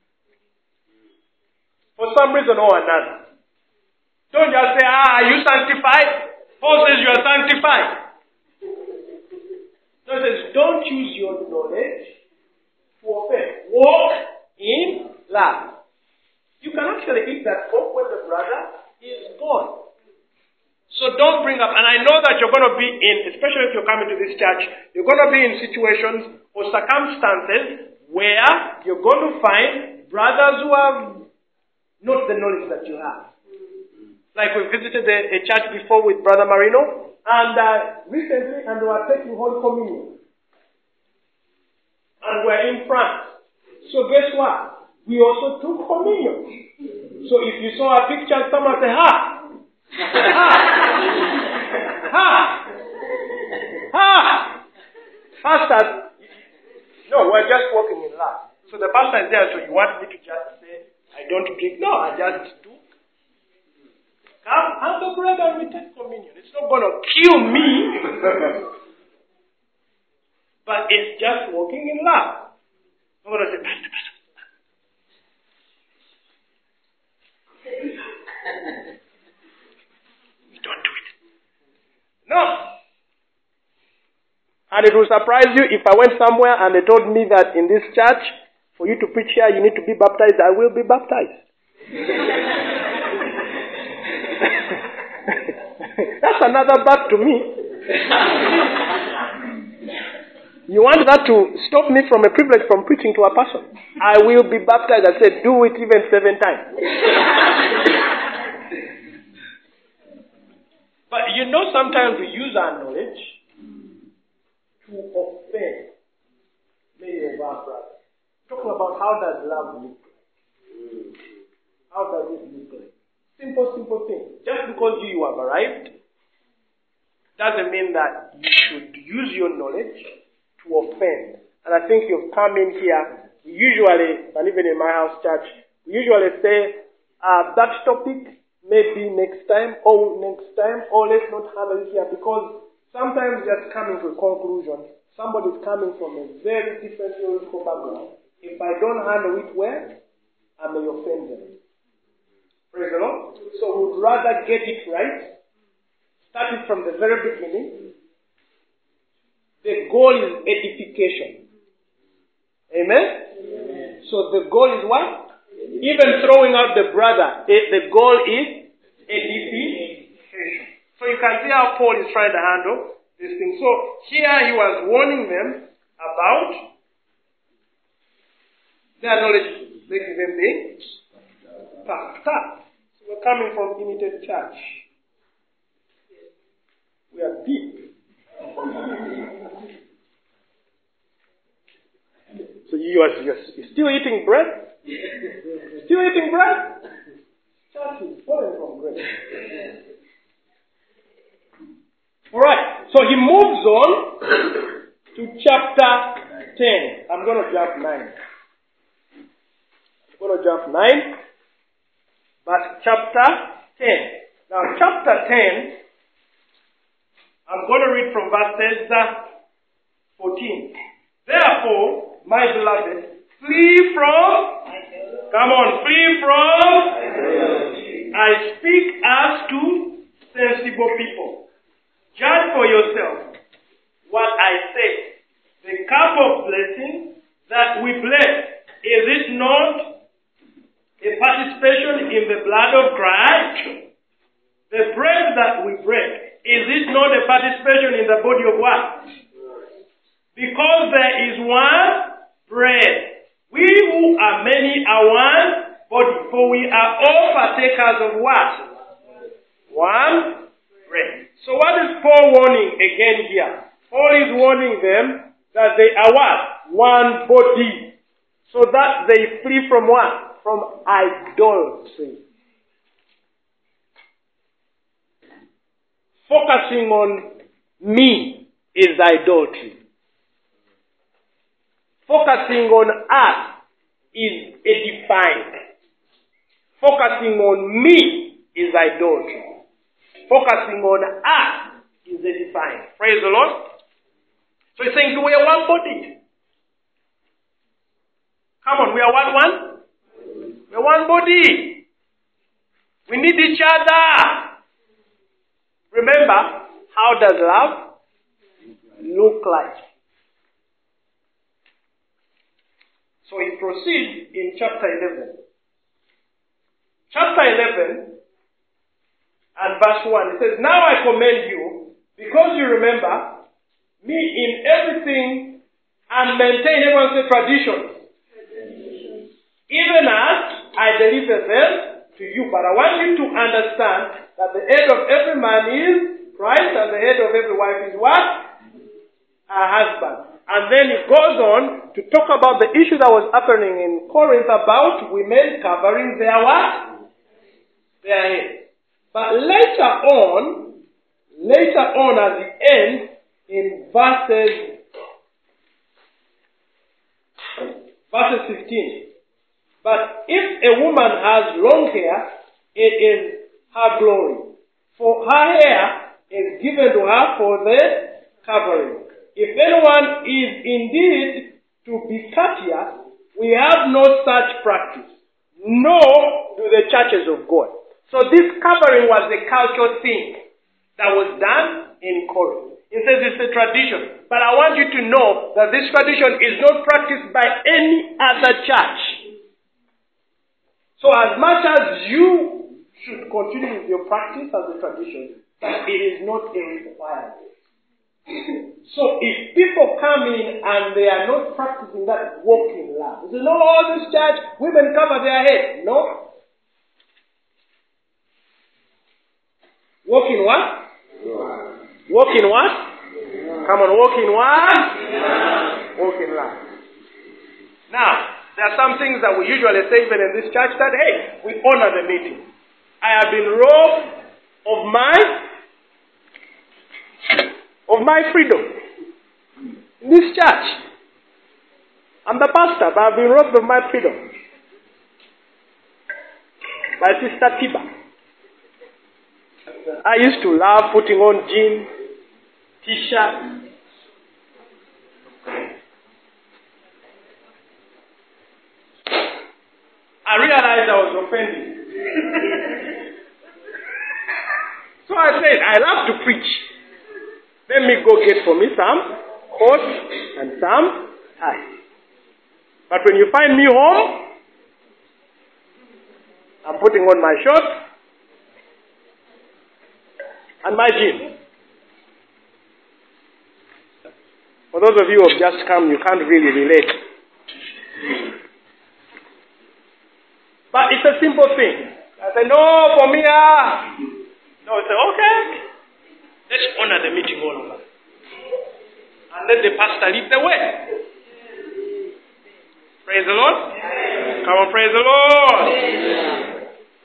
For some reason or another. Don't just say, are you sanctified? Paul says you are sanctified. So it says, don't use your knowledge to offend. Walk in love. You can actually eat that pork when the brother is gone. So don't bring up, and I know that you're going to be in, especially if you're coming to this church, you're going to be in situations or circumstances where you're going to find brothers who have not the knowledge that you have. Like we visited a church before with Brother Marino, and recently, and we were taking Holy Communion. And we're in France. So guess what? We also took communion. So if you saw a picture, someone say, ha! Ha! Ha! Ha! Pastor, no, we're just walking in love. So the pastor is there, so you want me to just say, I don't drink? No, I just do. Come, have the bread and we take communion. It's not going to kill me. But it's just walking in love. I'm going to say, Pastor. We don't do it. No. And it will surprise you if I went somewhere and they told me that in this church, for you to preach here, you need to be baptized. I will be baptized. That's another back to me. You want that to stop me from a privilege from preaching to a person? I will be baptized. I said, do it even 7 times. But you know, sometimes we use our knowledge to offend many of our brothers. Talking about how does love look like? How does it look like? Simple thing. Just because you have arrived doesn't mean that you should use your knowledge to offend. And I think you've come in here, we usually, and even in my house church, we usually say, that topic maybe next time, or let's not handle it here, because sometimes just coming to a conclusion, somebody is coming from a very different theological background. If I don't handle it well, I may offend them. Praise the Lord. So we would rather get it right, start it from the very beginning. The goal is edification. Amen? So the goal is what? Even throwing out the brother, the goal is edification. So you can see how Paul is trying to handle this thing. So here he was warning them about their knowledge, making them be puffed up. So we're coming from Imitate Church. We are deep. So you're still eating bread? Still eating bread? Church is falling from grace. Alright, so he moves on to chapter 10. I'm going to jump 9. But chapter 10. Now, chapter 10, I'm going to read from verses 14. Therefore, my beloved, flee from, I speak as to sensible people. Judge for yourself what I say. The cup of blessing that we bless, is it not a participation in the blood of Christ? The bread that we break, is it not a participation in the body of what? Because there is one bread. We who are many are one body, for we are all partakers of what? One bread. So what is Paul warning again here? Paul is warning them that they are what? One body. So that they flee from what? From idolatry. Focusing on me is idolatry. Focusing on us is edifying. Focusing on me is idolatry. Focusing on us is edifying. Praise the Lord. So he's saying we are one body. Come on, we are one? We are one body. We need each other. Remember, how does love look like? So he proceeds in chapter 11. Chapter 11 and verse 1, it says, "Now I commend you, because you remember me in everything and maintain," everyone say, traditions. "Even as I deliver them to you." But I want you to understand that the head of every man is Christ, and the head of every wife is what? A husband. And then it goes on to talk about the issue that was happening in Corinth about women covering their what? Their head. But later on at the end, in verses 15. "But if a woman has long hair, it is her glory. For her hair is given to her for the covering. If anyone is indeed to be courteous, we have no such practice, nor do the churches of God." So this covering was a cultural thing that was done in Corinth. It says it's a tradition. But I want you to know that this tradition is not practiced by any other church. So as much as you should continue with your practice as a tradition, but it is not a requirement. So if people come in and they are not practicing that walk in love, you say, "No, this church, women cover their head." No. Walk in what? Walk in what? Come on, walk in what? Walk in love. Now, there are some things that we usually say even in this church that, hey, we honor the meeting. I have been robbed of my freedom. In this church, I'm the pastor, but I've been robbed of my freedom. By Sister Tiba. I used to love putting on jeans, t-shirts. I realized I was offending. So I said, I love to preach. Let me go get for me some coat and some tie. But when you find me home, I'm putting on my shorts and my jeans. For those of you who have just come, you can't really relate. But it's a simple thing. I say, no, for me, No, I say, okay. Let's honor the meeting all over. And let the pastor lead the way. Praise the Lord. Come on, praise the Lord.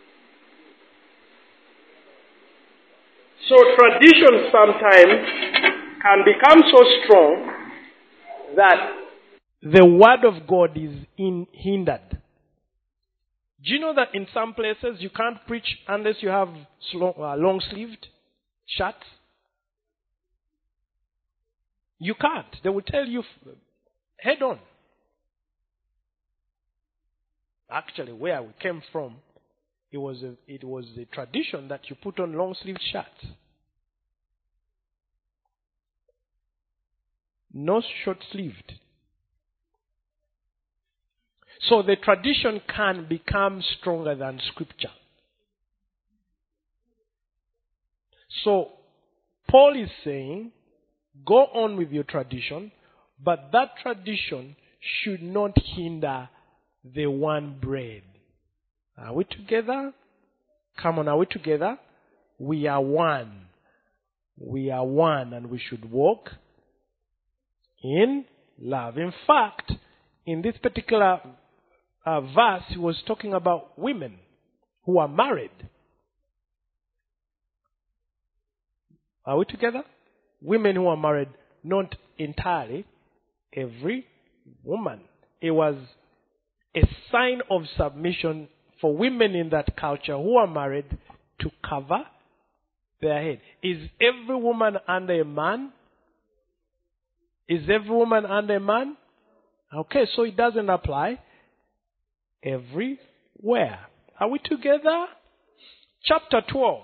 So tradition sometimes can become so strong that the word of God is hindered. Do you know that in some places you can't preach unless you have long-sleeved shirts? You can't. They will tell you head on. Actually, where we came from, it was a tradition that you put on long-sleeved shirts. No short-sleeved. So the tradition can become stronger than Scripture. So Paul is saying, go on with your tradition, but that tradition should not hinder the one bread. Are we together? Come on, are we together? We are one. We are one, and we should walk in love. In fact, in this particular verse, he was talking about women who are married. Are we together? Women who are married, not entirely every woman. It was a sign of submission for women in that culture who are married to cover their head. Is every woman under a man? Is every woman under a man? Okay, so it doesn't apply everywhere. Are we together? Chapter 12.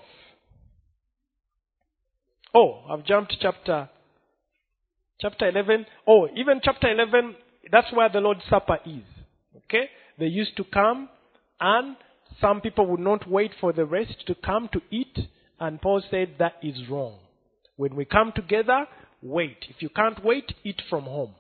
Oh, I've jumped chapter 11. Oh, even chapter 11, that's where the Lord's Supper is. Okay? They used to come, and some people would not wait for the rest to come to eat, and Paul said that is wrong. When we come together, wait. If you can't wait, eat from home.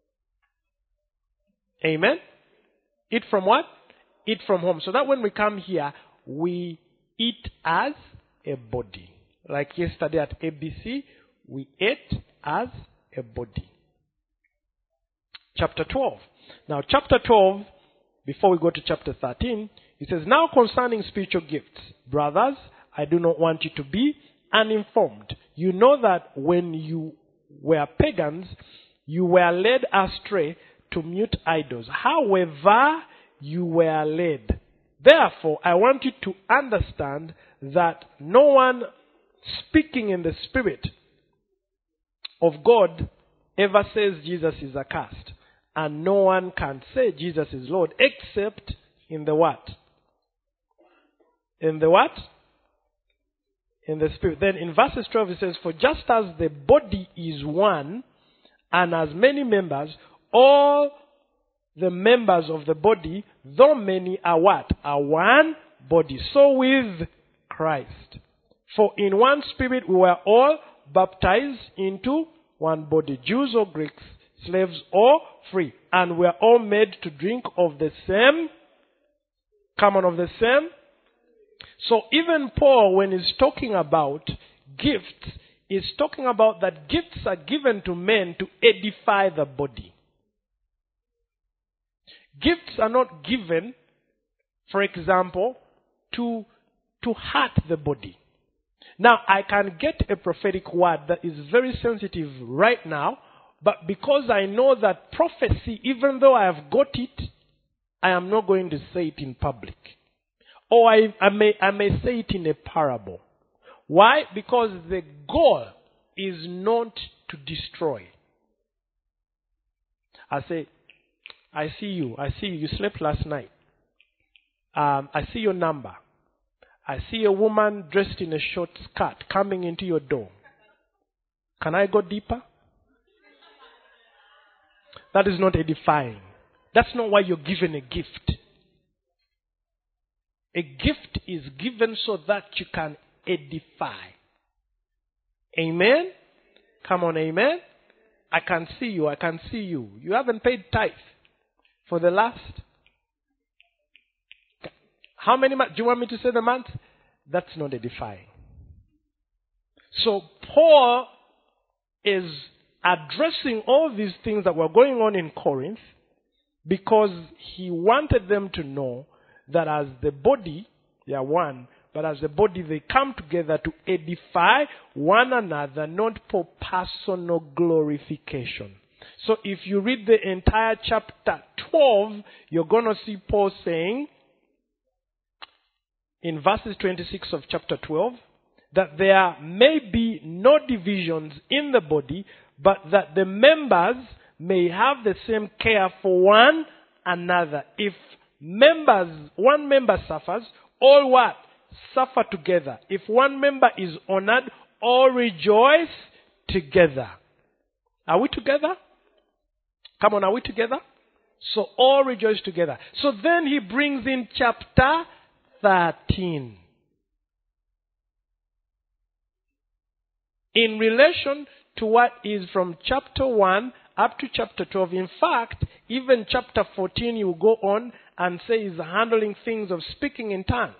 Amen? Eat from what? Eat from home. So that when we come here, we eat as a body. Like yesterday at ABC, we ate as a body. Chapter 12. Now, chapter 12, before we go to chapter 13, it says, now concerning spiritual gifts, brothers, I do not want you to be uninformed. You know that when you were pagans, you were led astray to mute idols. However, you were led. Therefore, I want you to understand that no one speaking in the Spirit of God ever says Jesus is accursed. And no one can say Jesus is Lord except in the what? In the what? In the Spirit. Then in verses 12 it says, for just as the body is one and has many members, all the members of the body, though many, are what? Are one body. So with Christ. For in one Spirit we were all baptized into one body, Jews or Greeks, slaves or free, and we are all made to drink of the same, of the same. So even Paul, when he's talking about gifts, is talking about that gifts are given to men to edify the body. Gifts are not given, for example, to hurt the body. Now, I can get a prophetic word that is very sensitive right now, but because I know that prophecy, even though I have got it, I am not going to say it in public. Or I may say it in a parable. Why? Because the goal is not to destroy. I say, I see you. You slept last night. I see your number. I see a woman dressed in a short skirt coming into your door. Can I go deeper? That is not edifying. That's not why you're given a gift. A gift is given so that you can edify. Amen? Come on, amen? I can see you. You haven't paid tithe for the last... How many months? Do you want me to say the month? That's not edifying. So Paul is addressing all these things that were going on in Corinth because he wanted them to know that as the body, they are one, but as the body they come together to edify one another, not for personal glorification. So if you read the entire chapter 12, you're going to see Paul saying, in verses 26 of chapter 12, that there may be no divisions in the body, but that the members may have the same care for one another. If one member suffers, all what? Suffer together. If one member is honored, all rejoice together. Are we together? Come on, are we together? So all rejoice together. So then he brings in chapter 13. In relation to what is from chapter 1 up to chapter 12. In fact, even chapter 14 you go on and say is handling things of speaking in tongues.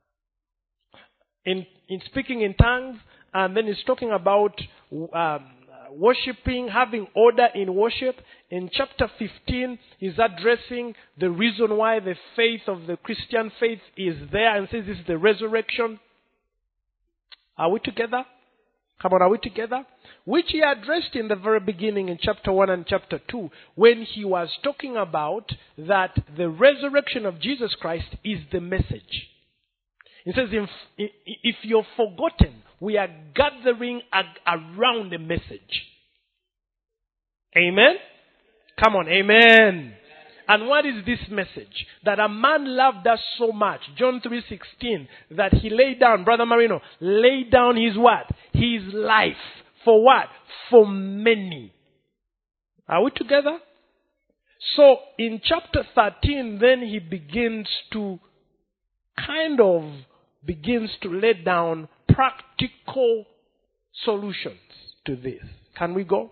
In speaking in tongues, and then he's talking about worshiping, having order in worship. In chapter 15, he's addressing the reason why the faith of the Christian faith is there and says this is the resurrection. Are we together? Come on, are we together? Which he addressed in the very beginning in chapter 1 and chapter 2 when he was talking about that the resurrection of Jesus Christ is the message. He says, if you're forgotten, we are gathering around the message. Amen? Come on, amen. And what is this message? That a man loved us so much, John 3:16, that he laid down, Brother Marino, laid down his what? His life. For what? For many. Are we together? So in chapter 13, then he begins to lay down practical solutions to this. Can we go?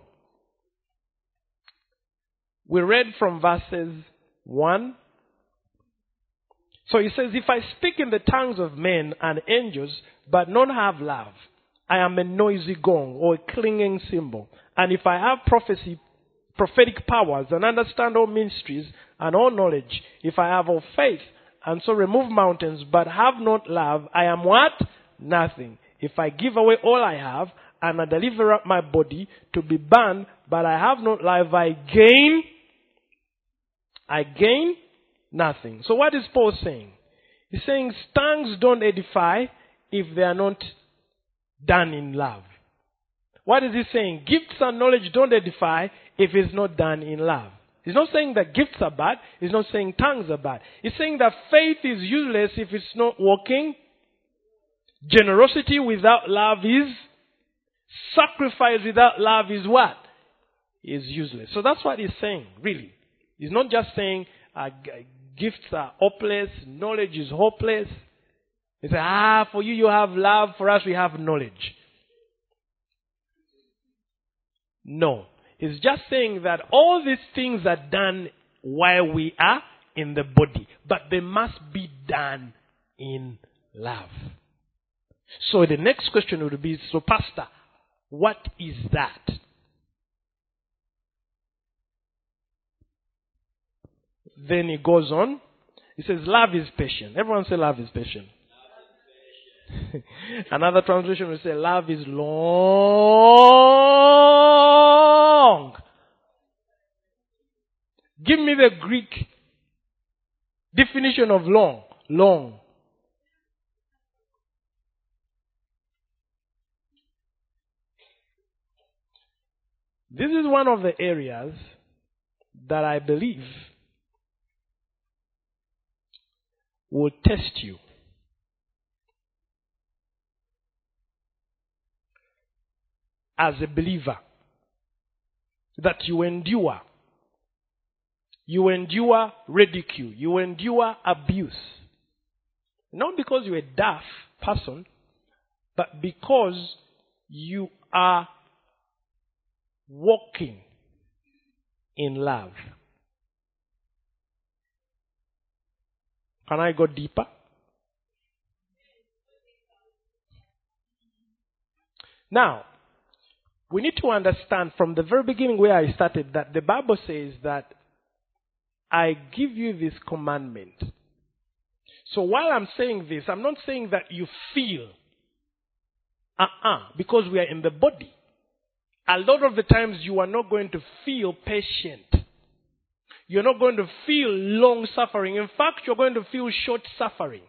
We read from verses 1. So he says, if I speak in the tongues of men and angels, but not have love, I am a noisy gong or a clanging cymbal. And if I have prophetic powers, and understand all mysteries and all knowledge, if I have all faith, and so remove mountains, but have not love, I am what? Nothing. If I give away all I have, and I deliver up my body to be burned, but I have not love, I gain nothing. So what is Paul saying? He's saying tongues don't edify if they are not done in love. What is he saying? Gifts and knowledge don't edify if it's not done in love. He's not saying that gifts are bad. He's not saying tongues are bad. He's saying that faith is useless if it's not working. Generosity without love is. Sacrifice without love is what? Is useless. So that's what he's saying, really. He's not just saying gifts are hopeless, knowledge is hopeless. He said, for you have love, for us we have knowledge. No. He's just saying that all these things are done while we are in the body, but they must be done in love. So the next question would be, so Pastor, what is that? Then he goes on. He says, love is patient. Everyone say love is patient. Another translation will say, love is long. Give me the Greek definition of long. Long. This is one of the areas that I believe will test you. As a believer, that you endure ridicule, you endure abuse. Not because you're a daft person, but because you are walking in love. Can I go deeper? Now, we need to understand from the very beginning where I started that the Bible says that I give you this commandment. So while I'm saying this, I'm not saying that you feel. Because we are in the body. A lot of the times you are not going to feel patient. You're not going to feel long suffering. In fact, you're going to feel short suffering.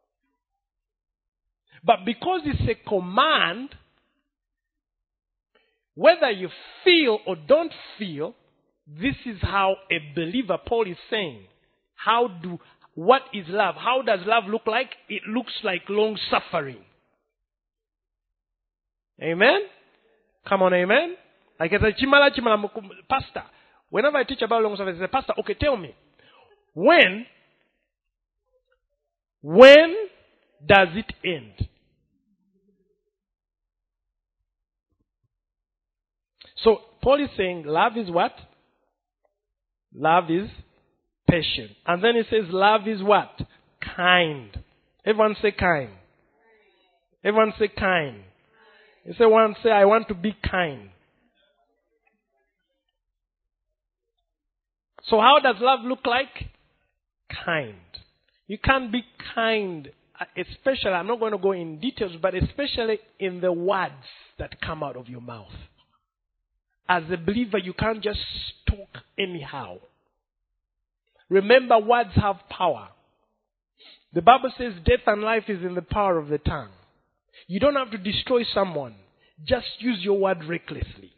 But because it's a command, whether you feel or don't feel, this is how a believer, Paul is saying, what is love? How does love look like? It looks like long suffering. Amen? Come on, amen? Like I said, Pastor, whenever I teach about long suffering, I say, Pastor, okay, tell me, when does it end? So, Paul is saying, love is what? Love is patient. And then he says, love is what? Kind. Everyone say kind. Everyone say kind. You say, one say, I want to be kind. So how does love look like? Kind. You can't be kind, especially, I'm not going to go in details, but especially in the words that come out of your mouth. As a believer, you can't just talk anyhow. Remember, words have power. The Bible says death and life is in the power of the tongue. You don't have to destroy someone. Just use your word recklessly.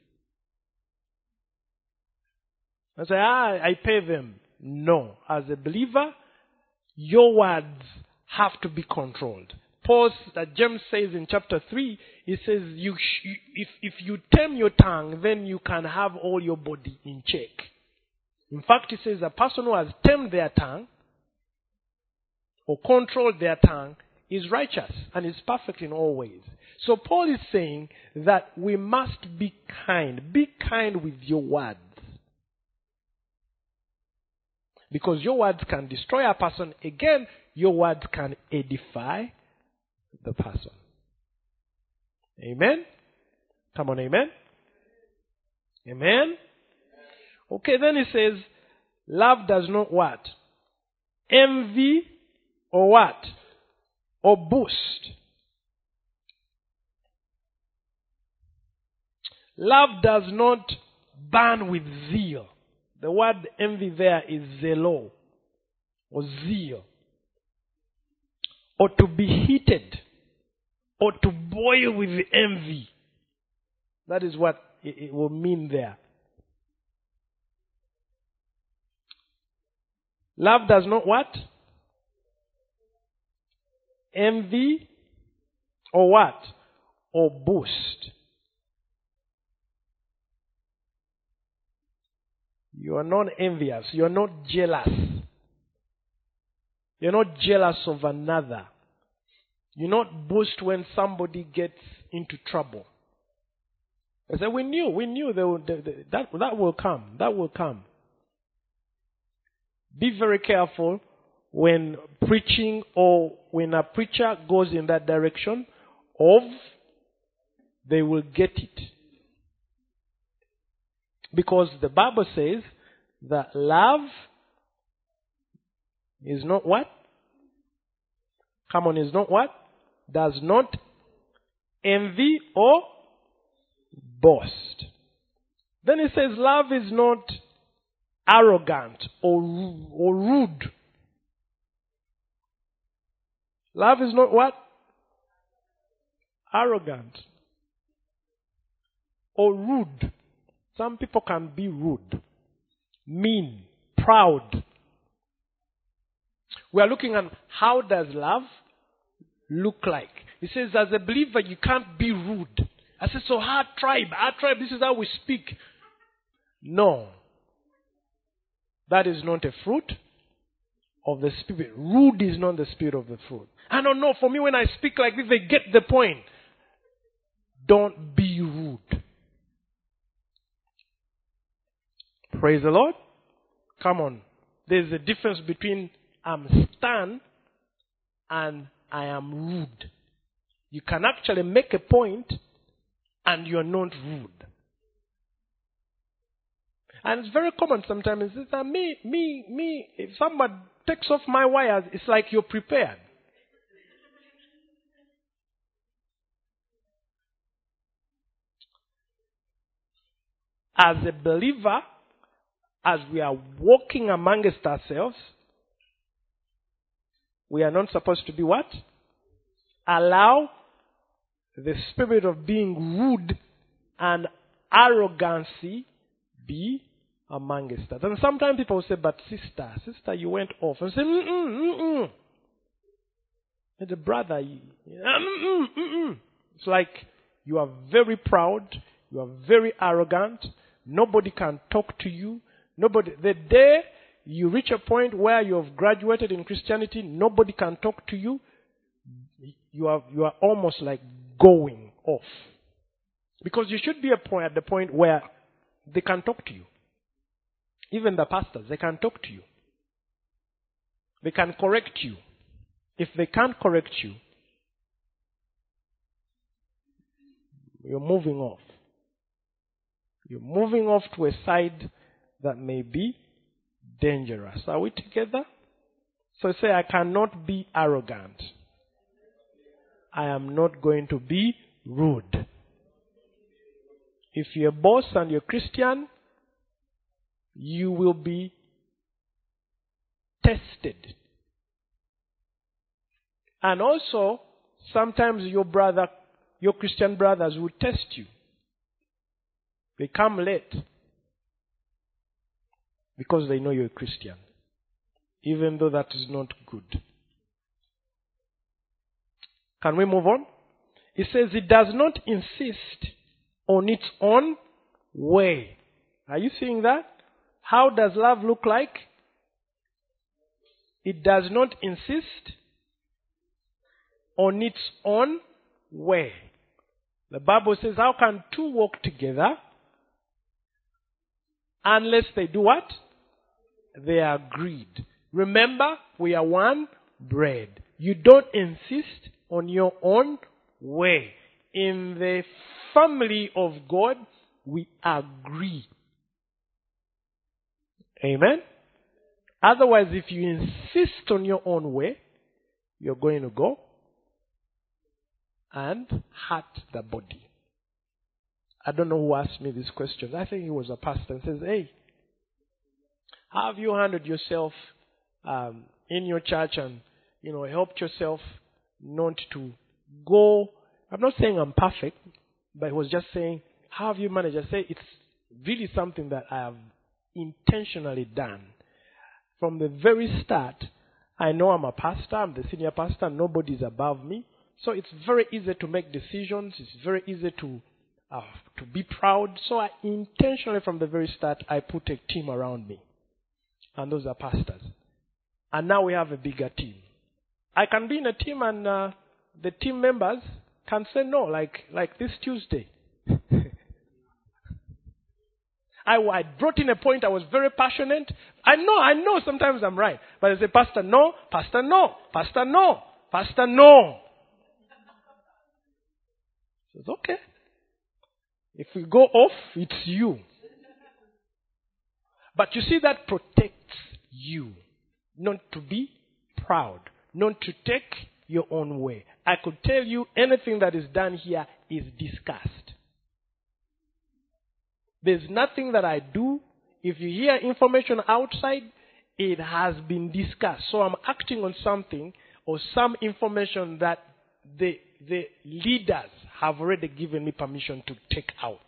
I say, I pay them. No. As a believer, your words have to be controlled. James says in chapter 3, he says, if you tame your tongue, then you can have all your body in check. In fact, it says a person who has tamed their tongue or controlled their tongue is righteous and is perfect in all ways. So Paul is saying that we must be kind. Be kind with your words. Because your words can destroy a person. Again, your words can edify the person. Amen? Come on, amen? Amen? Okay, then he says, love does not what? Envy or what? Or boast. Love does not burn with zeal. The word envy there is zelo or zeal. Or to be heated. Or to boil with envy. That is what it will mean there. Love does not what? Envy or what? Or boast. You are not envious. You are not jealous. You're not jealous of another. You not boast when somebody gets into trouble. I said, we knew that will come. That will come. Be very careful when preaching or when a preacher goes in that direction of they will get it. Because the Bible says that love is not what? Come on, is not what? Does not envy or boast. Then it says love is not arrogant or rude. Love is not what? Arrogant or rude. Some people can be rude, mean, proud. We are looking at how does love look like. It says as a believer you can't be rude. I said, so our tribe, this is how we speak. No. That is not a fruit of the Spirit. Rude is not the spirit of the fruit. I don't know, for me when I speak like this, they get the point. Don't be rude. Praise the Lord. Come on. There's a difference between I'm stern and I am rude. You can actually make a point and you're not rude. And it's very common sometimes. It's that if somebody takes off my wires, it's like you're prepared. As a believer, as we are walking amongst ourselves, we are not supposed to be what? Allow the spirit of being rude and arrogancy be amongst us. And sometimes people say, but sister, you went off. And say, And the brother, It's like you are very proud, you are very arrogant, nobody can talk to you. The day you reach a point where you have graduated in Christianity, nobody can talk to you. You are almost like going off. Because you should be at the point where they can talk to you. Even the pastors, they can talk to you. They can correct you. If they can't correct you, you're moving off. You're moving off to a side that may be dangerous. Are we together? So say, I cannot be arrogant. I am not going to be rude. If you're a boss and you're Christian, you will be tested. And also, sometimes your Christian brothers will test you. They come late because they know you're a Christian, even though that is not good. Can we move on? It says it does not insist on its own way. Are you seeing that? How does love look like? It does not insist on its own way. The Bible says, how can two walk together unless they do what? They are agreed. Remember, we are one bread. You don't insist on your own way. In the family of God, we agree. Amen? Otherwise, if you insist on your own way, you're going to go and hurt the body. I don't know who asked me this question. I think he was a pastor and says, hey, how have you handled yourself in your church and, helped yourself not to go? I'm not saying I'm perfect, but he was just saying, how have you managed? I say it's really something that I have intentionally done. From the very start, I know I'm a pastor, I'm the senior pastor, nobody's above me. So it's very easy to make decisions, it's very easy to be proud. So I intentionally from the very start, I put a team around me. And those are pastors. And now we have a bigger team. I can be in a team and the team members can say no, like this Tuesday. I brought in a point, I was very passionate. I know sometimes I'm right. But I say, Pastor, no, Pastor, no, Pastor, no, Pastor, no. He says, okay. If we go off, it's you. But you see, that protects you. Not to be proud. Not to take your own way. I could tell you anything that is done here is discussed. There's nothing that I do. If you hear information outside, it has been discussed. So I'm acting on something or some information that the leaders have already given me permission to take out.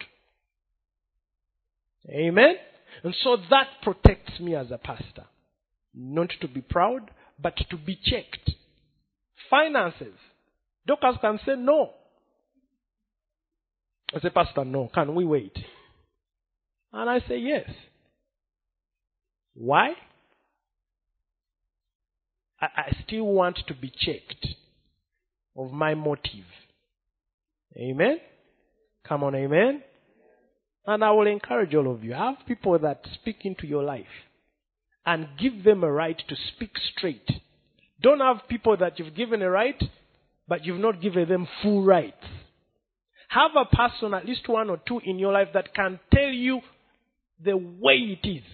Amen? And so that protects me as a pastor. Not to be proud, but to be checked. Finances. Doctors can say no. I say, Pastor, no. Can we wait? And I say yes. Why? I still want to be checked of my motive. Amen? Come on, amen? And I will encourage all of you. Have people that speak into your life and give them a right to speak straight. Don't have people that you've given a right, but you've not given them full rights. Have a person, at least one or two in your life, that can tell you the way it is.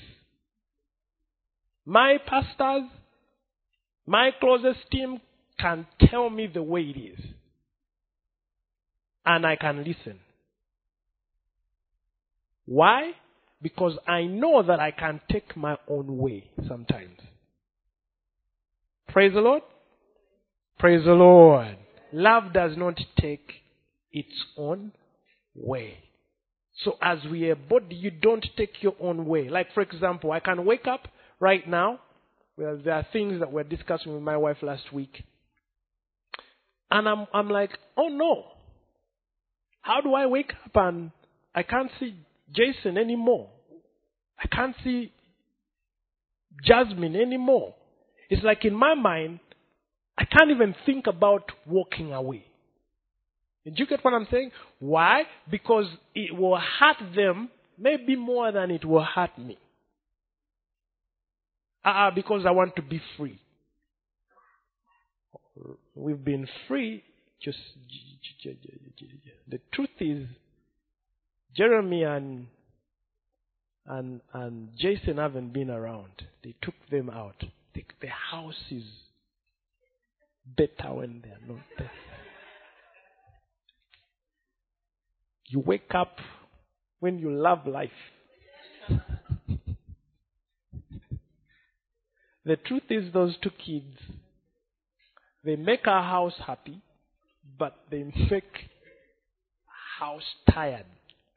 My pastors, my closest team can tell me the way it is. And I can listen. Why? Because I know that I can take my own way sometimes. Praise the Lord. Praise the Lord. Love does not take its own way. So as we are a body, you don't take your own way. Like, for example, I can wake up right now. Well, there are things that we're discussing with my wife last week. And I'm like, oh no. How do I wake up and I can't see Jason anymore? I can't see Jasmine anymore. It's like in my mind, I can't even think about walking away. Do you get what I'm saying? Why? Because it will hurt them maybe more than it will hurt me. Because I want to be free. We've been free. The truth is, Jeremy and Jason haven't been around. They took them out. The house is better when they're not there. You wake up when you love life. The truth is, those two kids, they make our house happy, but they make house tired.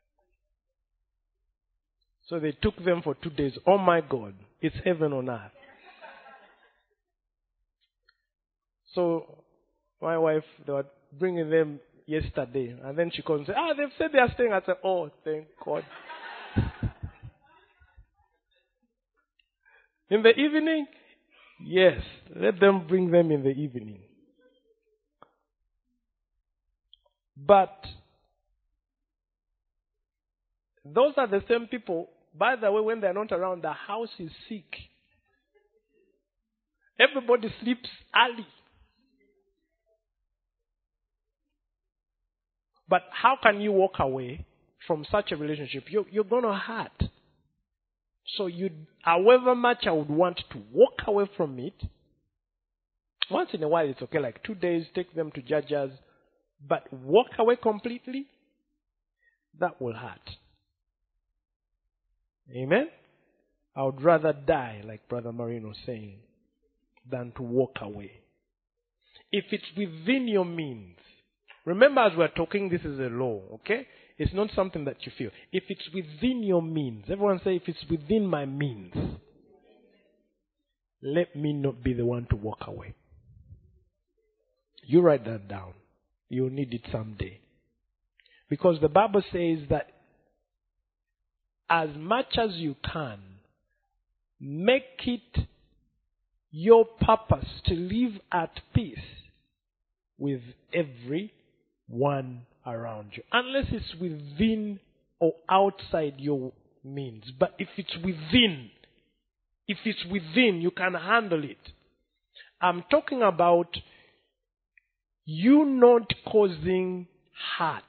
So they took them for 2 days. Oh my God, it's heaven on earth. So my wife, they were bringing them yesterday, and then she called and said, they've said they are staying. I said, oh, thank God. In the evening? Yes. Let them bring them in the evening. But those are the same people, by the way, when they're not around, the house is sick. Everybody sleeps early. But how can you walk away from such a relationship? You're going to hurt. So however much I would want to walk away from it, once in a while it's okay, like 2 days, take them to judges, but walk away completely, that will hurt. Amen? I would rather die, like Brother Marino was saying, than to walk away. If it's within your means, remember as we're talking, this is a law, okay? It's not something that you feel. If it's within your means, everyone say, if it's within my means, let me not be the one to walk away. You write that down. You'll need it someday. Because the Bible says that as much as you can, make it your purpose to live at peace with everyone around you. Unless it's within or outside your means. But if it's within, you can handle it. I'm talking about you not causing hurt.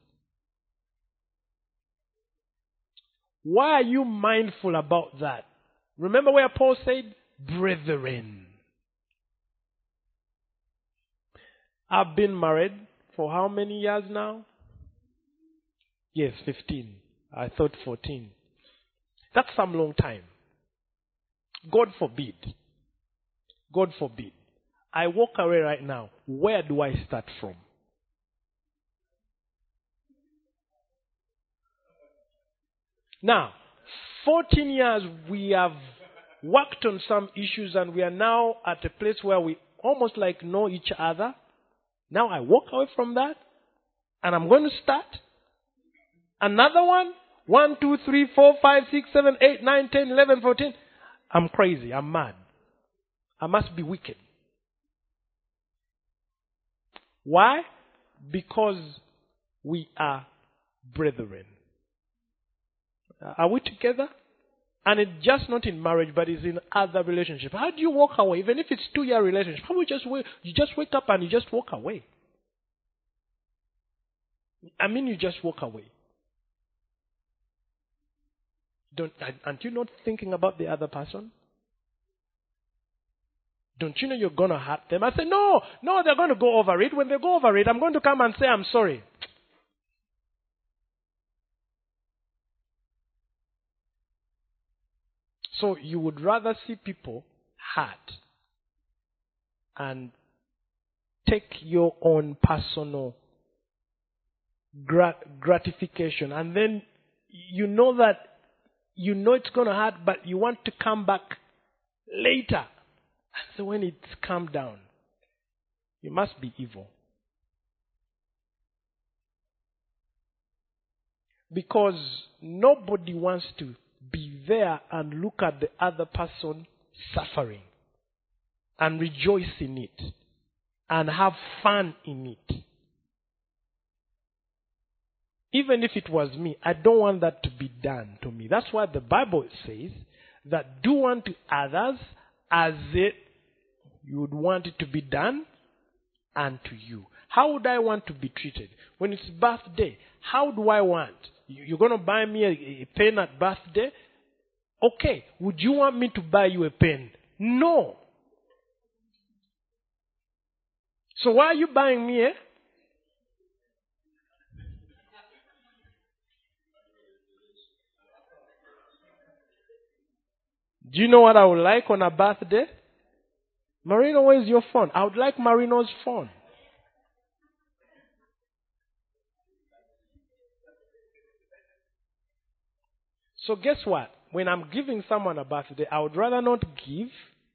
Why are you mindful about that? Remember where Paul said, brethren. I've been married for how many years now? Yes, 15. I thought 14. That's some long time. God forbid. God forbid. I walk away right now. Where do I start from? Now, 14 years we have worked on some issues and we are now at a place where we almost like know each other. Now I walk away from that and I'm going to start another one. 1, 2, 3, 4, 5, 6, 7, 8, 9, 10, 11, 14. I'm crazy. I'm mad. I must be wicked. Why? Because we are brethren. Are we together? And it's just not in marriage, but it's in other relationships. How do you walk away? Even if it's 2-year relationship, how do you just wake up and you just walk away? I mean, you just walk away. Aren't you not thinking about the other person? Don't you know you're going to hurt them? I say, no, they're going to go over it. When they go over it, I'm going to come and say, I'm sorry. So you would rather see people hurt and take your own personal gratification, and then you know it's going to hurt, but you want to come back later. And so when it's calmed down, you must be evil. Because nobody wants to be there and look at the other person suffering and rejoice in it and have fun in it. Even if it was me, I don't want that to be done to me. That's why the Bible says that do unto others as you would want it to be done unto you. How would I want to be treated? When it's birthday, how do I want? You're going to buy me a pen at birthday? Okay, would you want me to buy you a pen? No. So why are you buying me, Do you know what I would like on a birthday? Marino, where's your phone? I would like Marino's phone. So guess what? When I'm giving someone a birthday, I would rather not give,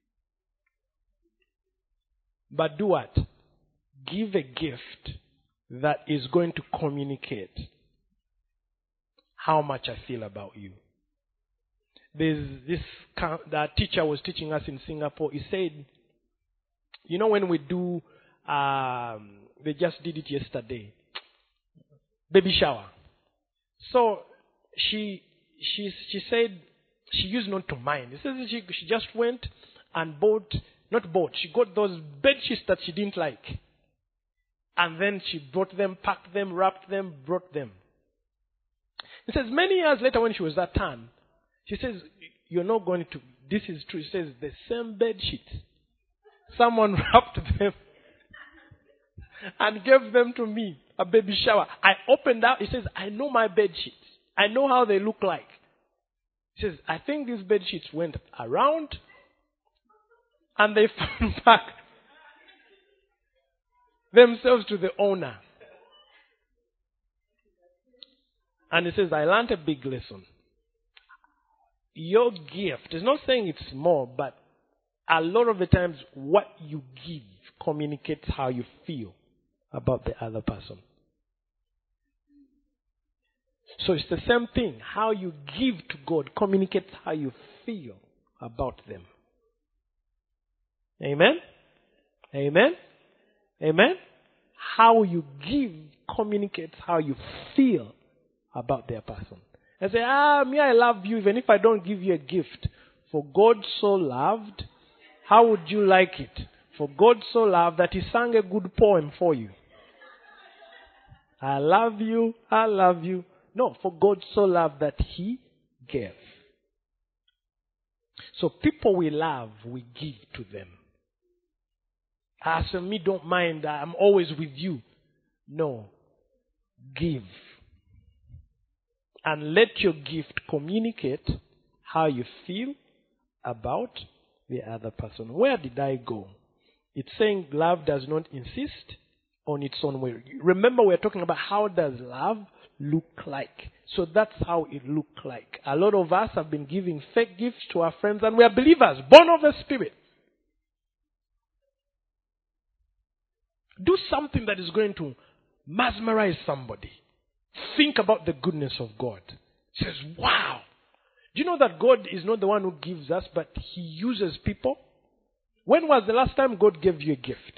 but do what? Give a gift that is going to communicate how much I feel about you. there's this that teacher was teaching us in Singapore. He said, you know, when we do, they just did it yesterday, baby shower. So she said she used not to mind. He says she just went and she got those bed sheets that she didn't like. And then she brought them, packed them, wrapped them, brought them. He says many years later when she was at turn, she says, you're not going to, this is true. She says, the same bed sheets. Someone wrapped them and gave them to me, a baby shower. I opened out, he says, I know my bed sheets. I know how they look like. He says, I think these bed sheets went around and they found back themselves to the owner. And he says, I learned a big lesson. Your gift is not saying it's small, but a lot of the times what you give communicates how you feel about the other person. So it's the same thing. How you give to God communicates how you feel about them. Amen? Amen? Amen? How you give communicates how you feel about their person. I say, me, I love you even if I don't give you a gift. For God so loved, how would you like it? For God so loved that he sang a good poem for you. I love you, I love you. No, for God so loved that he gave. So people we love, we give to them. So me don't mind, I'm always with you. No. Give. And let your gift communicate how you feel about the other person. Where did I go? It's saying love does not insist on its own way. Remember, we're talking about how does love look like. So that's how it looks like. A lot of us have been giving fake gifts to our friends, and we are believers, born of the Spirit. Do something that is going to mesmerize somebody. Think about the goodness of God. It says, wow. Do you know that God is not the one who gives us, but he uses people? When was the last time God gave you a gift?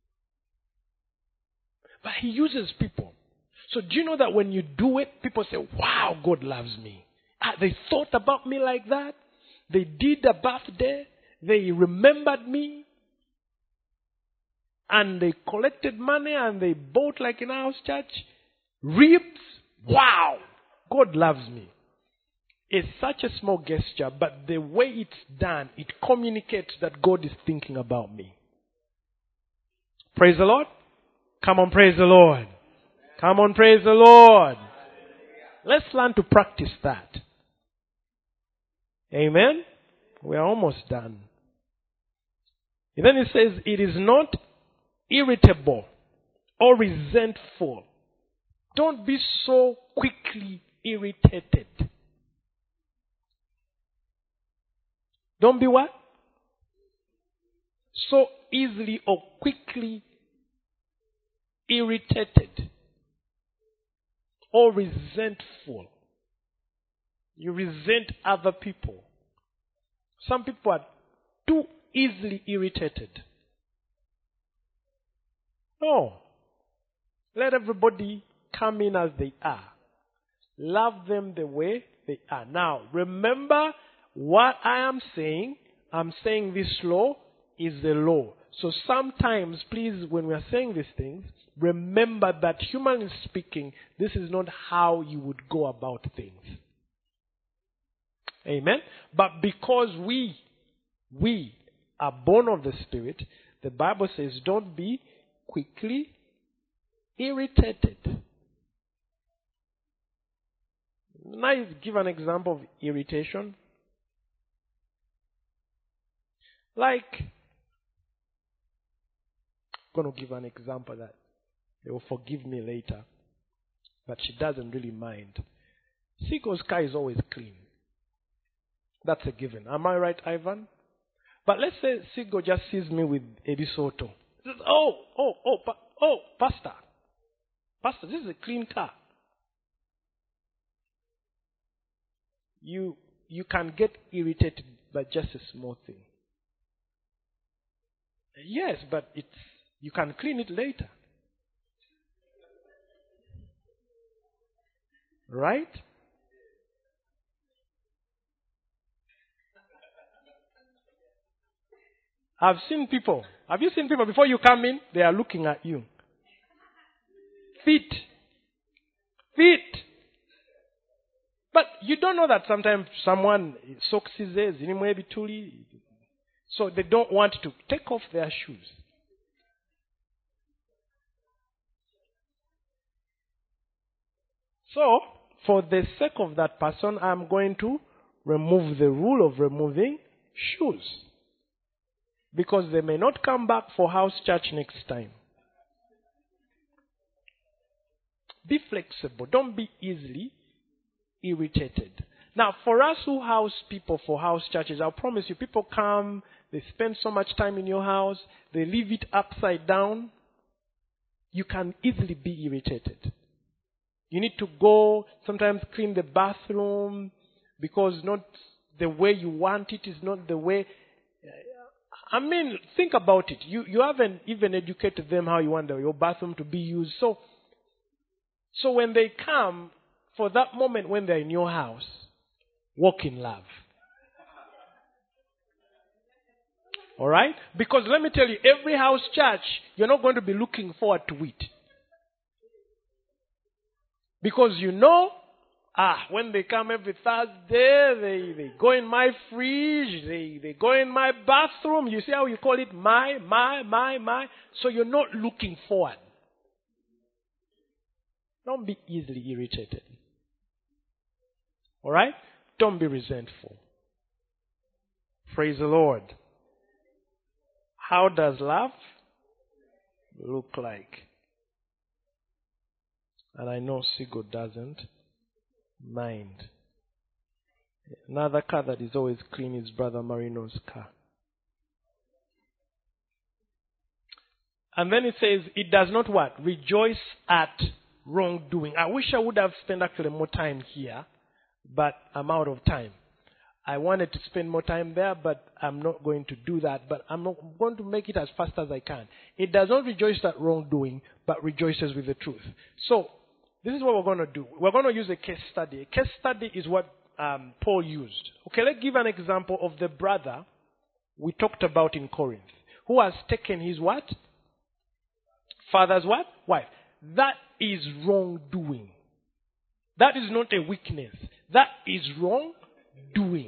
But he uses people. So do you know that when you do it, people say, wow, God loves me. They thought about me like that. They did a birthday. They remembered me. And they collected money and they bought, like in our house church, ribs. Wow, God loves me. It's such a small gesture, but the way it's done, it communicates that God is thinking about me. Praise the Lord. Come on, praise the Lord. Come on, praise the Lord. Let's learn to practice that. Amen. We are almost done. And then it says, it is not irritable or resentful. Don't be so quickly irritated. Don't be what? So easily or quickly irritated or resentful. You resent other people. Some people are too easily irritated. No. Let everybody come in as they are. Love them the way they are. Now, remember what I am saying. I'm saying this law is the law. So sometimes, please, when we are saying these things, remember that humanly speaking, this is not how you would go about things. Amen? But because we are born of the Spirit, the Bible says don't be quickly irritated. Now, give an example of irritation. Like, I'm going to give an example that they will forgive me later, but she doesn't really mind. Siko's car is always clean. That's a given. Am I right, Ivan? But let's say Sigo just sees me with Eddie Soto. He says, Pastor, this is a clean car. You you can get irritated by just a small thing. Yes, but you can clean it later. Right? I've seen people. Have you seen people before you come in? They are looking at you. Feet. But you don't know that sometimes someone socks his ears, so they don't want to take off their shoes. So, for the sake of that person, I'm going to remove the rule of removing shoes. Because they may not come back for house church next time. Be flexible. Don't be easily irritated. Now, for us who house people for house churches, I'll promise you, people come, they spend so much time in your house, they leave it upside down. You can easily be irritated. You need to go, sometimes clean the bathroom, because not the way you want it is not the way. I mean, think about it. You haven't even educated them how you want your bathroom to be used. So when they come, for that moment when they're in your house, walk in love. Alright? Because let me tell you, every house church, you're not going to be looking forward to it. Because when they come every Thursday, they go in my fridge, they go in my bathroom. You see how you call it? My. So you're not looking forward. Don't be easily irritated. Alright? Don't be resentful. Praise the Lord. How does love look like? And I know Sigo doesn't mind. Another car that is always clean is Brother Marino's car. And then it says, it does not what? Rejoice at wrongdoing. I wish I would have spent actually more time here, but I'm out of time. I wanted to spend more time there, but I'm not going to do that. But I'm not going to make it as fast as I can. It does not rejoice at wrongdoing, but rejoices with the truth. So, this is what we're going to do. We're going to use a case study. A case study is what Paul used. Okay, let's give an example of the brother we talked about in Corinth, who has taken his what? Father's what? Wife. That is wrongdoing. That is not a weakness. That is wrongdoing.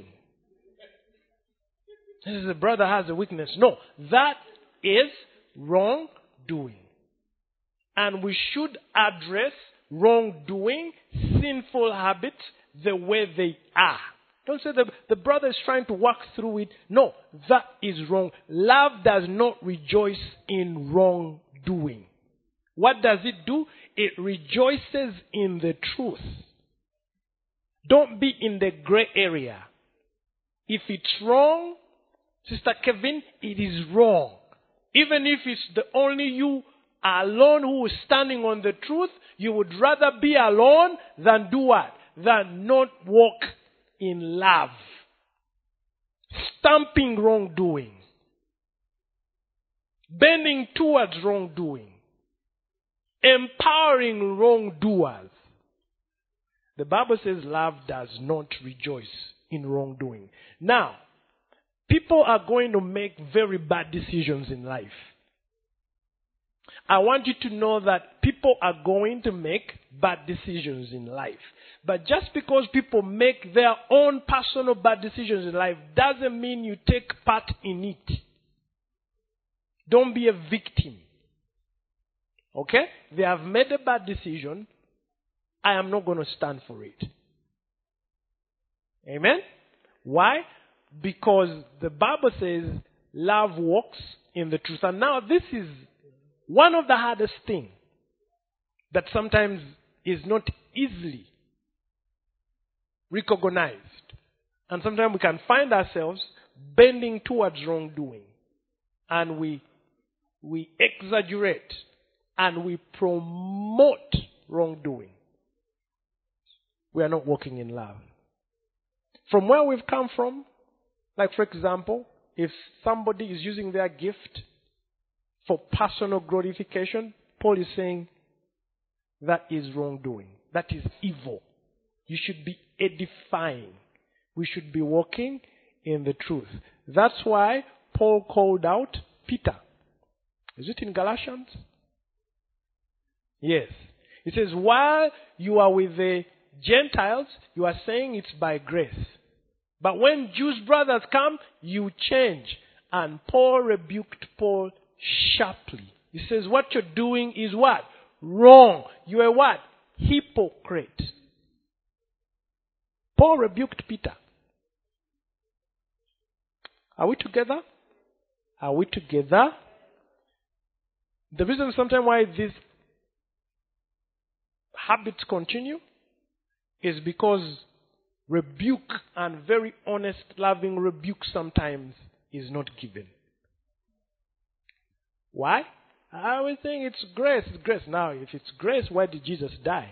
This is a brother has a weakness. No, that is wrongdoing. And we should address wrongdoing, sinful habits, the way they are. Don't say the brother is trying to work through it. No, that is wrong. Love does not rejoice in wrongdoing. What does it do? It rejoices in the truth. Don't be in the gray area. If it's wrong, Sister Kevin, it is wrong. Even if it's the only you alone who is standing on the truth, you would rather be alone than do what? Than not walk in love. Stamping wrongdoing. Bending towards wrongdoing. Empowering wrongdoers. The Bible says love does not rejoice in wrongdoing. Now, people are going to make very bad decisions in life. I want you to know that people are going to make bad decisions in life. But just because people make their own personal bad decisions in life doesn't mean you take part in it. Don't be a victim. Okay? They have made a bad decision. I am not going to stand for it. Amen? Why? Because the Bible says love walks in the truth. And now this is one of the hardest things that sometimes is not easily recognized. And sometimes we can find ourselves bending towards wrongdoing. And we exaggerate and we promote wrongdoing. We are not walking in love. from where we've come from, like for example, if somebody is using their gift for personal glorification, Paul is saying that is wrongdoing. That is evil. You should be edifying. We should be walking in the truth. That's why Paul called out Peter. Is it in Galatians? Yes. It says, while you are with the Gentiles, you are saying it's by grace. But when Jews' brothers come, you change. And Paul rebuked Paul sharply. He says, what you're doing is what? Wrong. You are what? Hypocrite. Paul rebuked Peter. Are we together? Are we together? The reason sometimes why these habits continue is because rebuke and very honest, loving rebuke sometimes is not given. Why? I always think it's grace. It's grace. Now, if it's grace, why did Jesus die?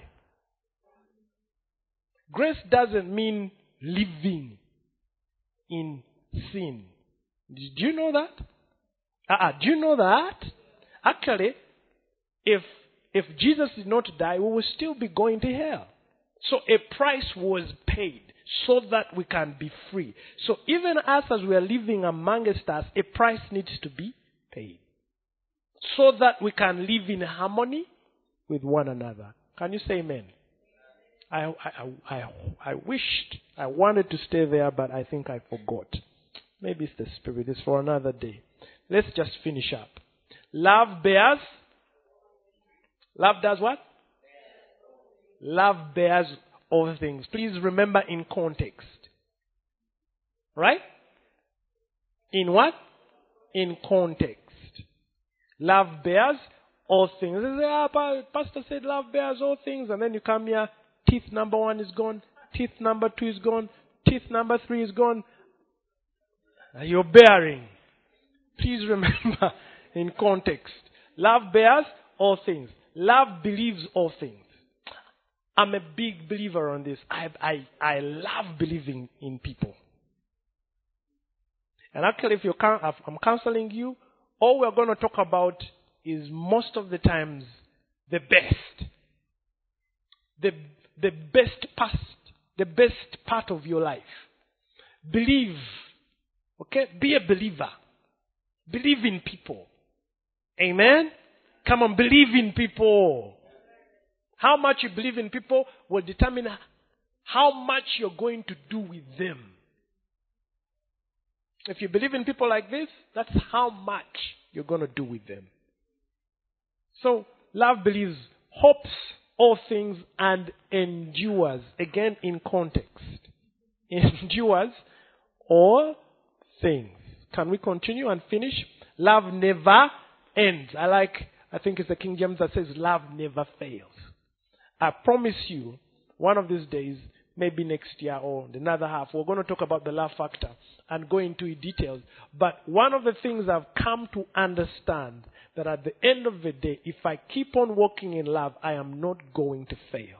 Grace doesn't mean living in sin. Do you know that? Do you know that? Actually, if Jesus did not die, we will still be going to hell. So a price was paid so that we can be free. So even us as we are living amongst us, a price needs to be paid. So that we can live in harmony with one another. Can you say amen? I wished I wanted to stay there, but I think I forgot. Maybe it's the Spirit. It's for another day. Let's just finish up. Love bears. Love does what? Love bears all things. Please remember in context. Right? In what? In context. Love bears all things. They say, Pastor said love bears all things. And then you come here, teeth number 1 is gone. Teeth number 2 is gone. Teeth number 3 is gone. You're bearing. Please remember in context. Love bears all things. Love believes all things. I'm a big believer on this. I love believing in people. And actually, if I'm counseling you, all we're going to talk about is most of the times the best. The best part of your life. Believe. Okay? Be a believer. Believe in people. Amen? Come on, believe in people. How much you believe in people will determine how much you're going to do with them. If you believe in people like this, that's how much you're going to do with them. So, love believes, hopes all things, and endures. Again, in context. Endures all things. Can we continue and finish? Love never ends. I think it's the King James that says love never fails. I promise you, one of these days, maybe next year or another half, we're going to talk about the love factor and go into details. But one of the things I've come to understand, that at the end of the day, if I keep on walking in love, I am not going to fail.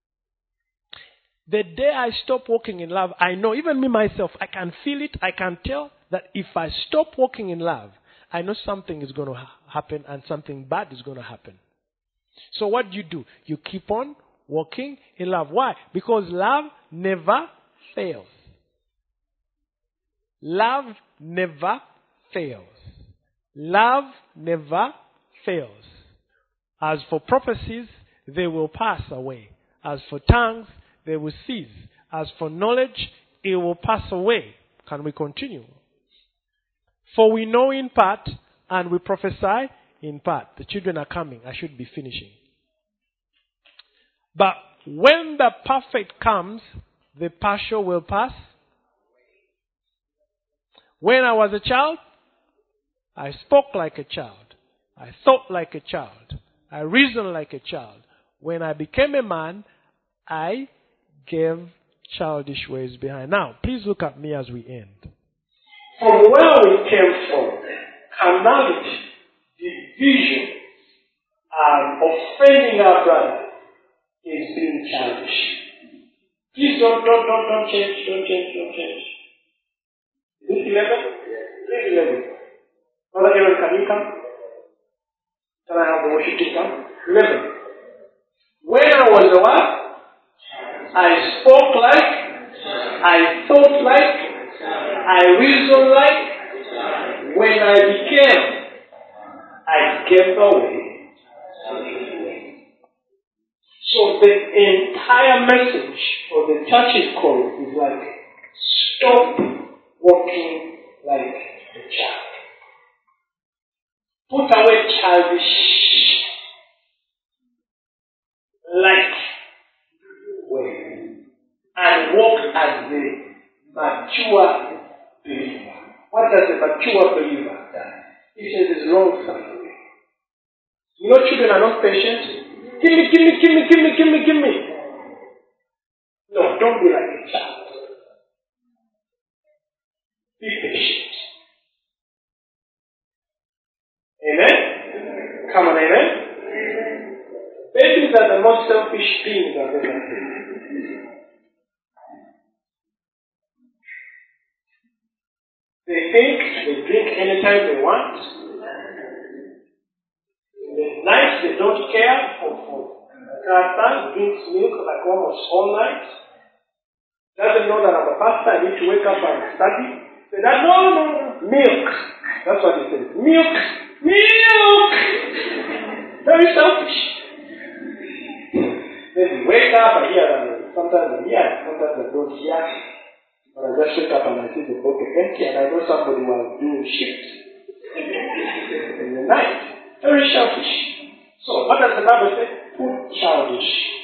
The day I stop walking in love, I know, even me myself, I can feel it, I can tell that if I stop walking in love, I know something is going to happen and something bad is going to happen. So what do? You keep on walking in love. Why? Because love never fails. Love never fails. Love never fails. As for prophecies, they will pass away. As for tongues, they will cease. As for knowledge, it will pass away. Can we continue? For we know in part, and we prophesy in part. The children are coming. I should be finishing. But when the perfect comes, the partial will pass. When I was a child, I spoke like a child. I thought like a child. I reasoned like a child. When I became a man, I gave childish ways behind. Now, please look at me as we end. From where we came from, carnality, division, and offending our brother is being childish. Please don't change. Don't change. Is it 11? Please 11. Brother Aaron, can you come? Can I have the worship team come? 11. When I was a what? I spoke like, I thought like, I reasoned like. When I became, I gave away. So the entire message for the church in Corinth is like, stop walking like a child. Put away childish like way and walk as a mature believer. What does a mature believer do? He says it's long suffering. You know, children are not patient. Give me. No, don't be like a child. Be patient. Amen? Come on, amen? Babies are the most selfish things I've ever seen. They think they drink anytime they want. They're nice, they don't care for Carson drinks milk like almost all night. Doesn't know that I'm a pastor, I need to wake up and study. Say that, no, milk. That's what he says. Milk. Very selfish. Then you wake up and hear them. Sometimes I hear, sometimes I don't hear. But I just wake up and I see the bucket empty and I know somebody was doing shit in the night. Very selfish. So what does the Bible say? Put childish.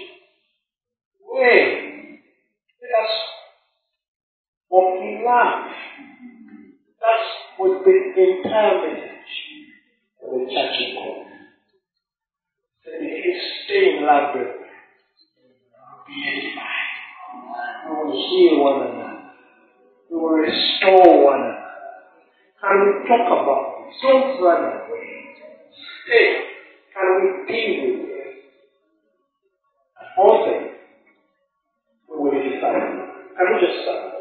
Hey, let us walk in love. That was the entire message of the church in Corinth. That if you stay in love, be edified. We will heal one another. We will restore one another. Can we talk about it? Don't run away. Stay. Can we deal with it? Also, we will decide. Can we just start?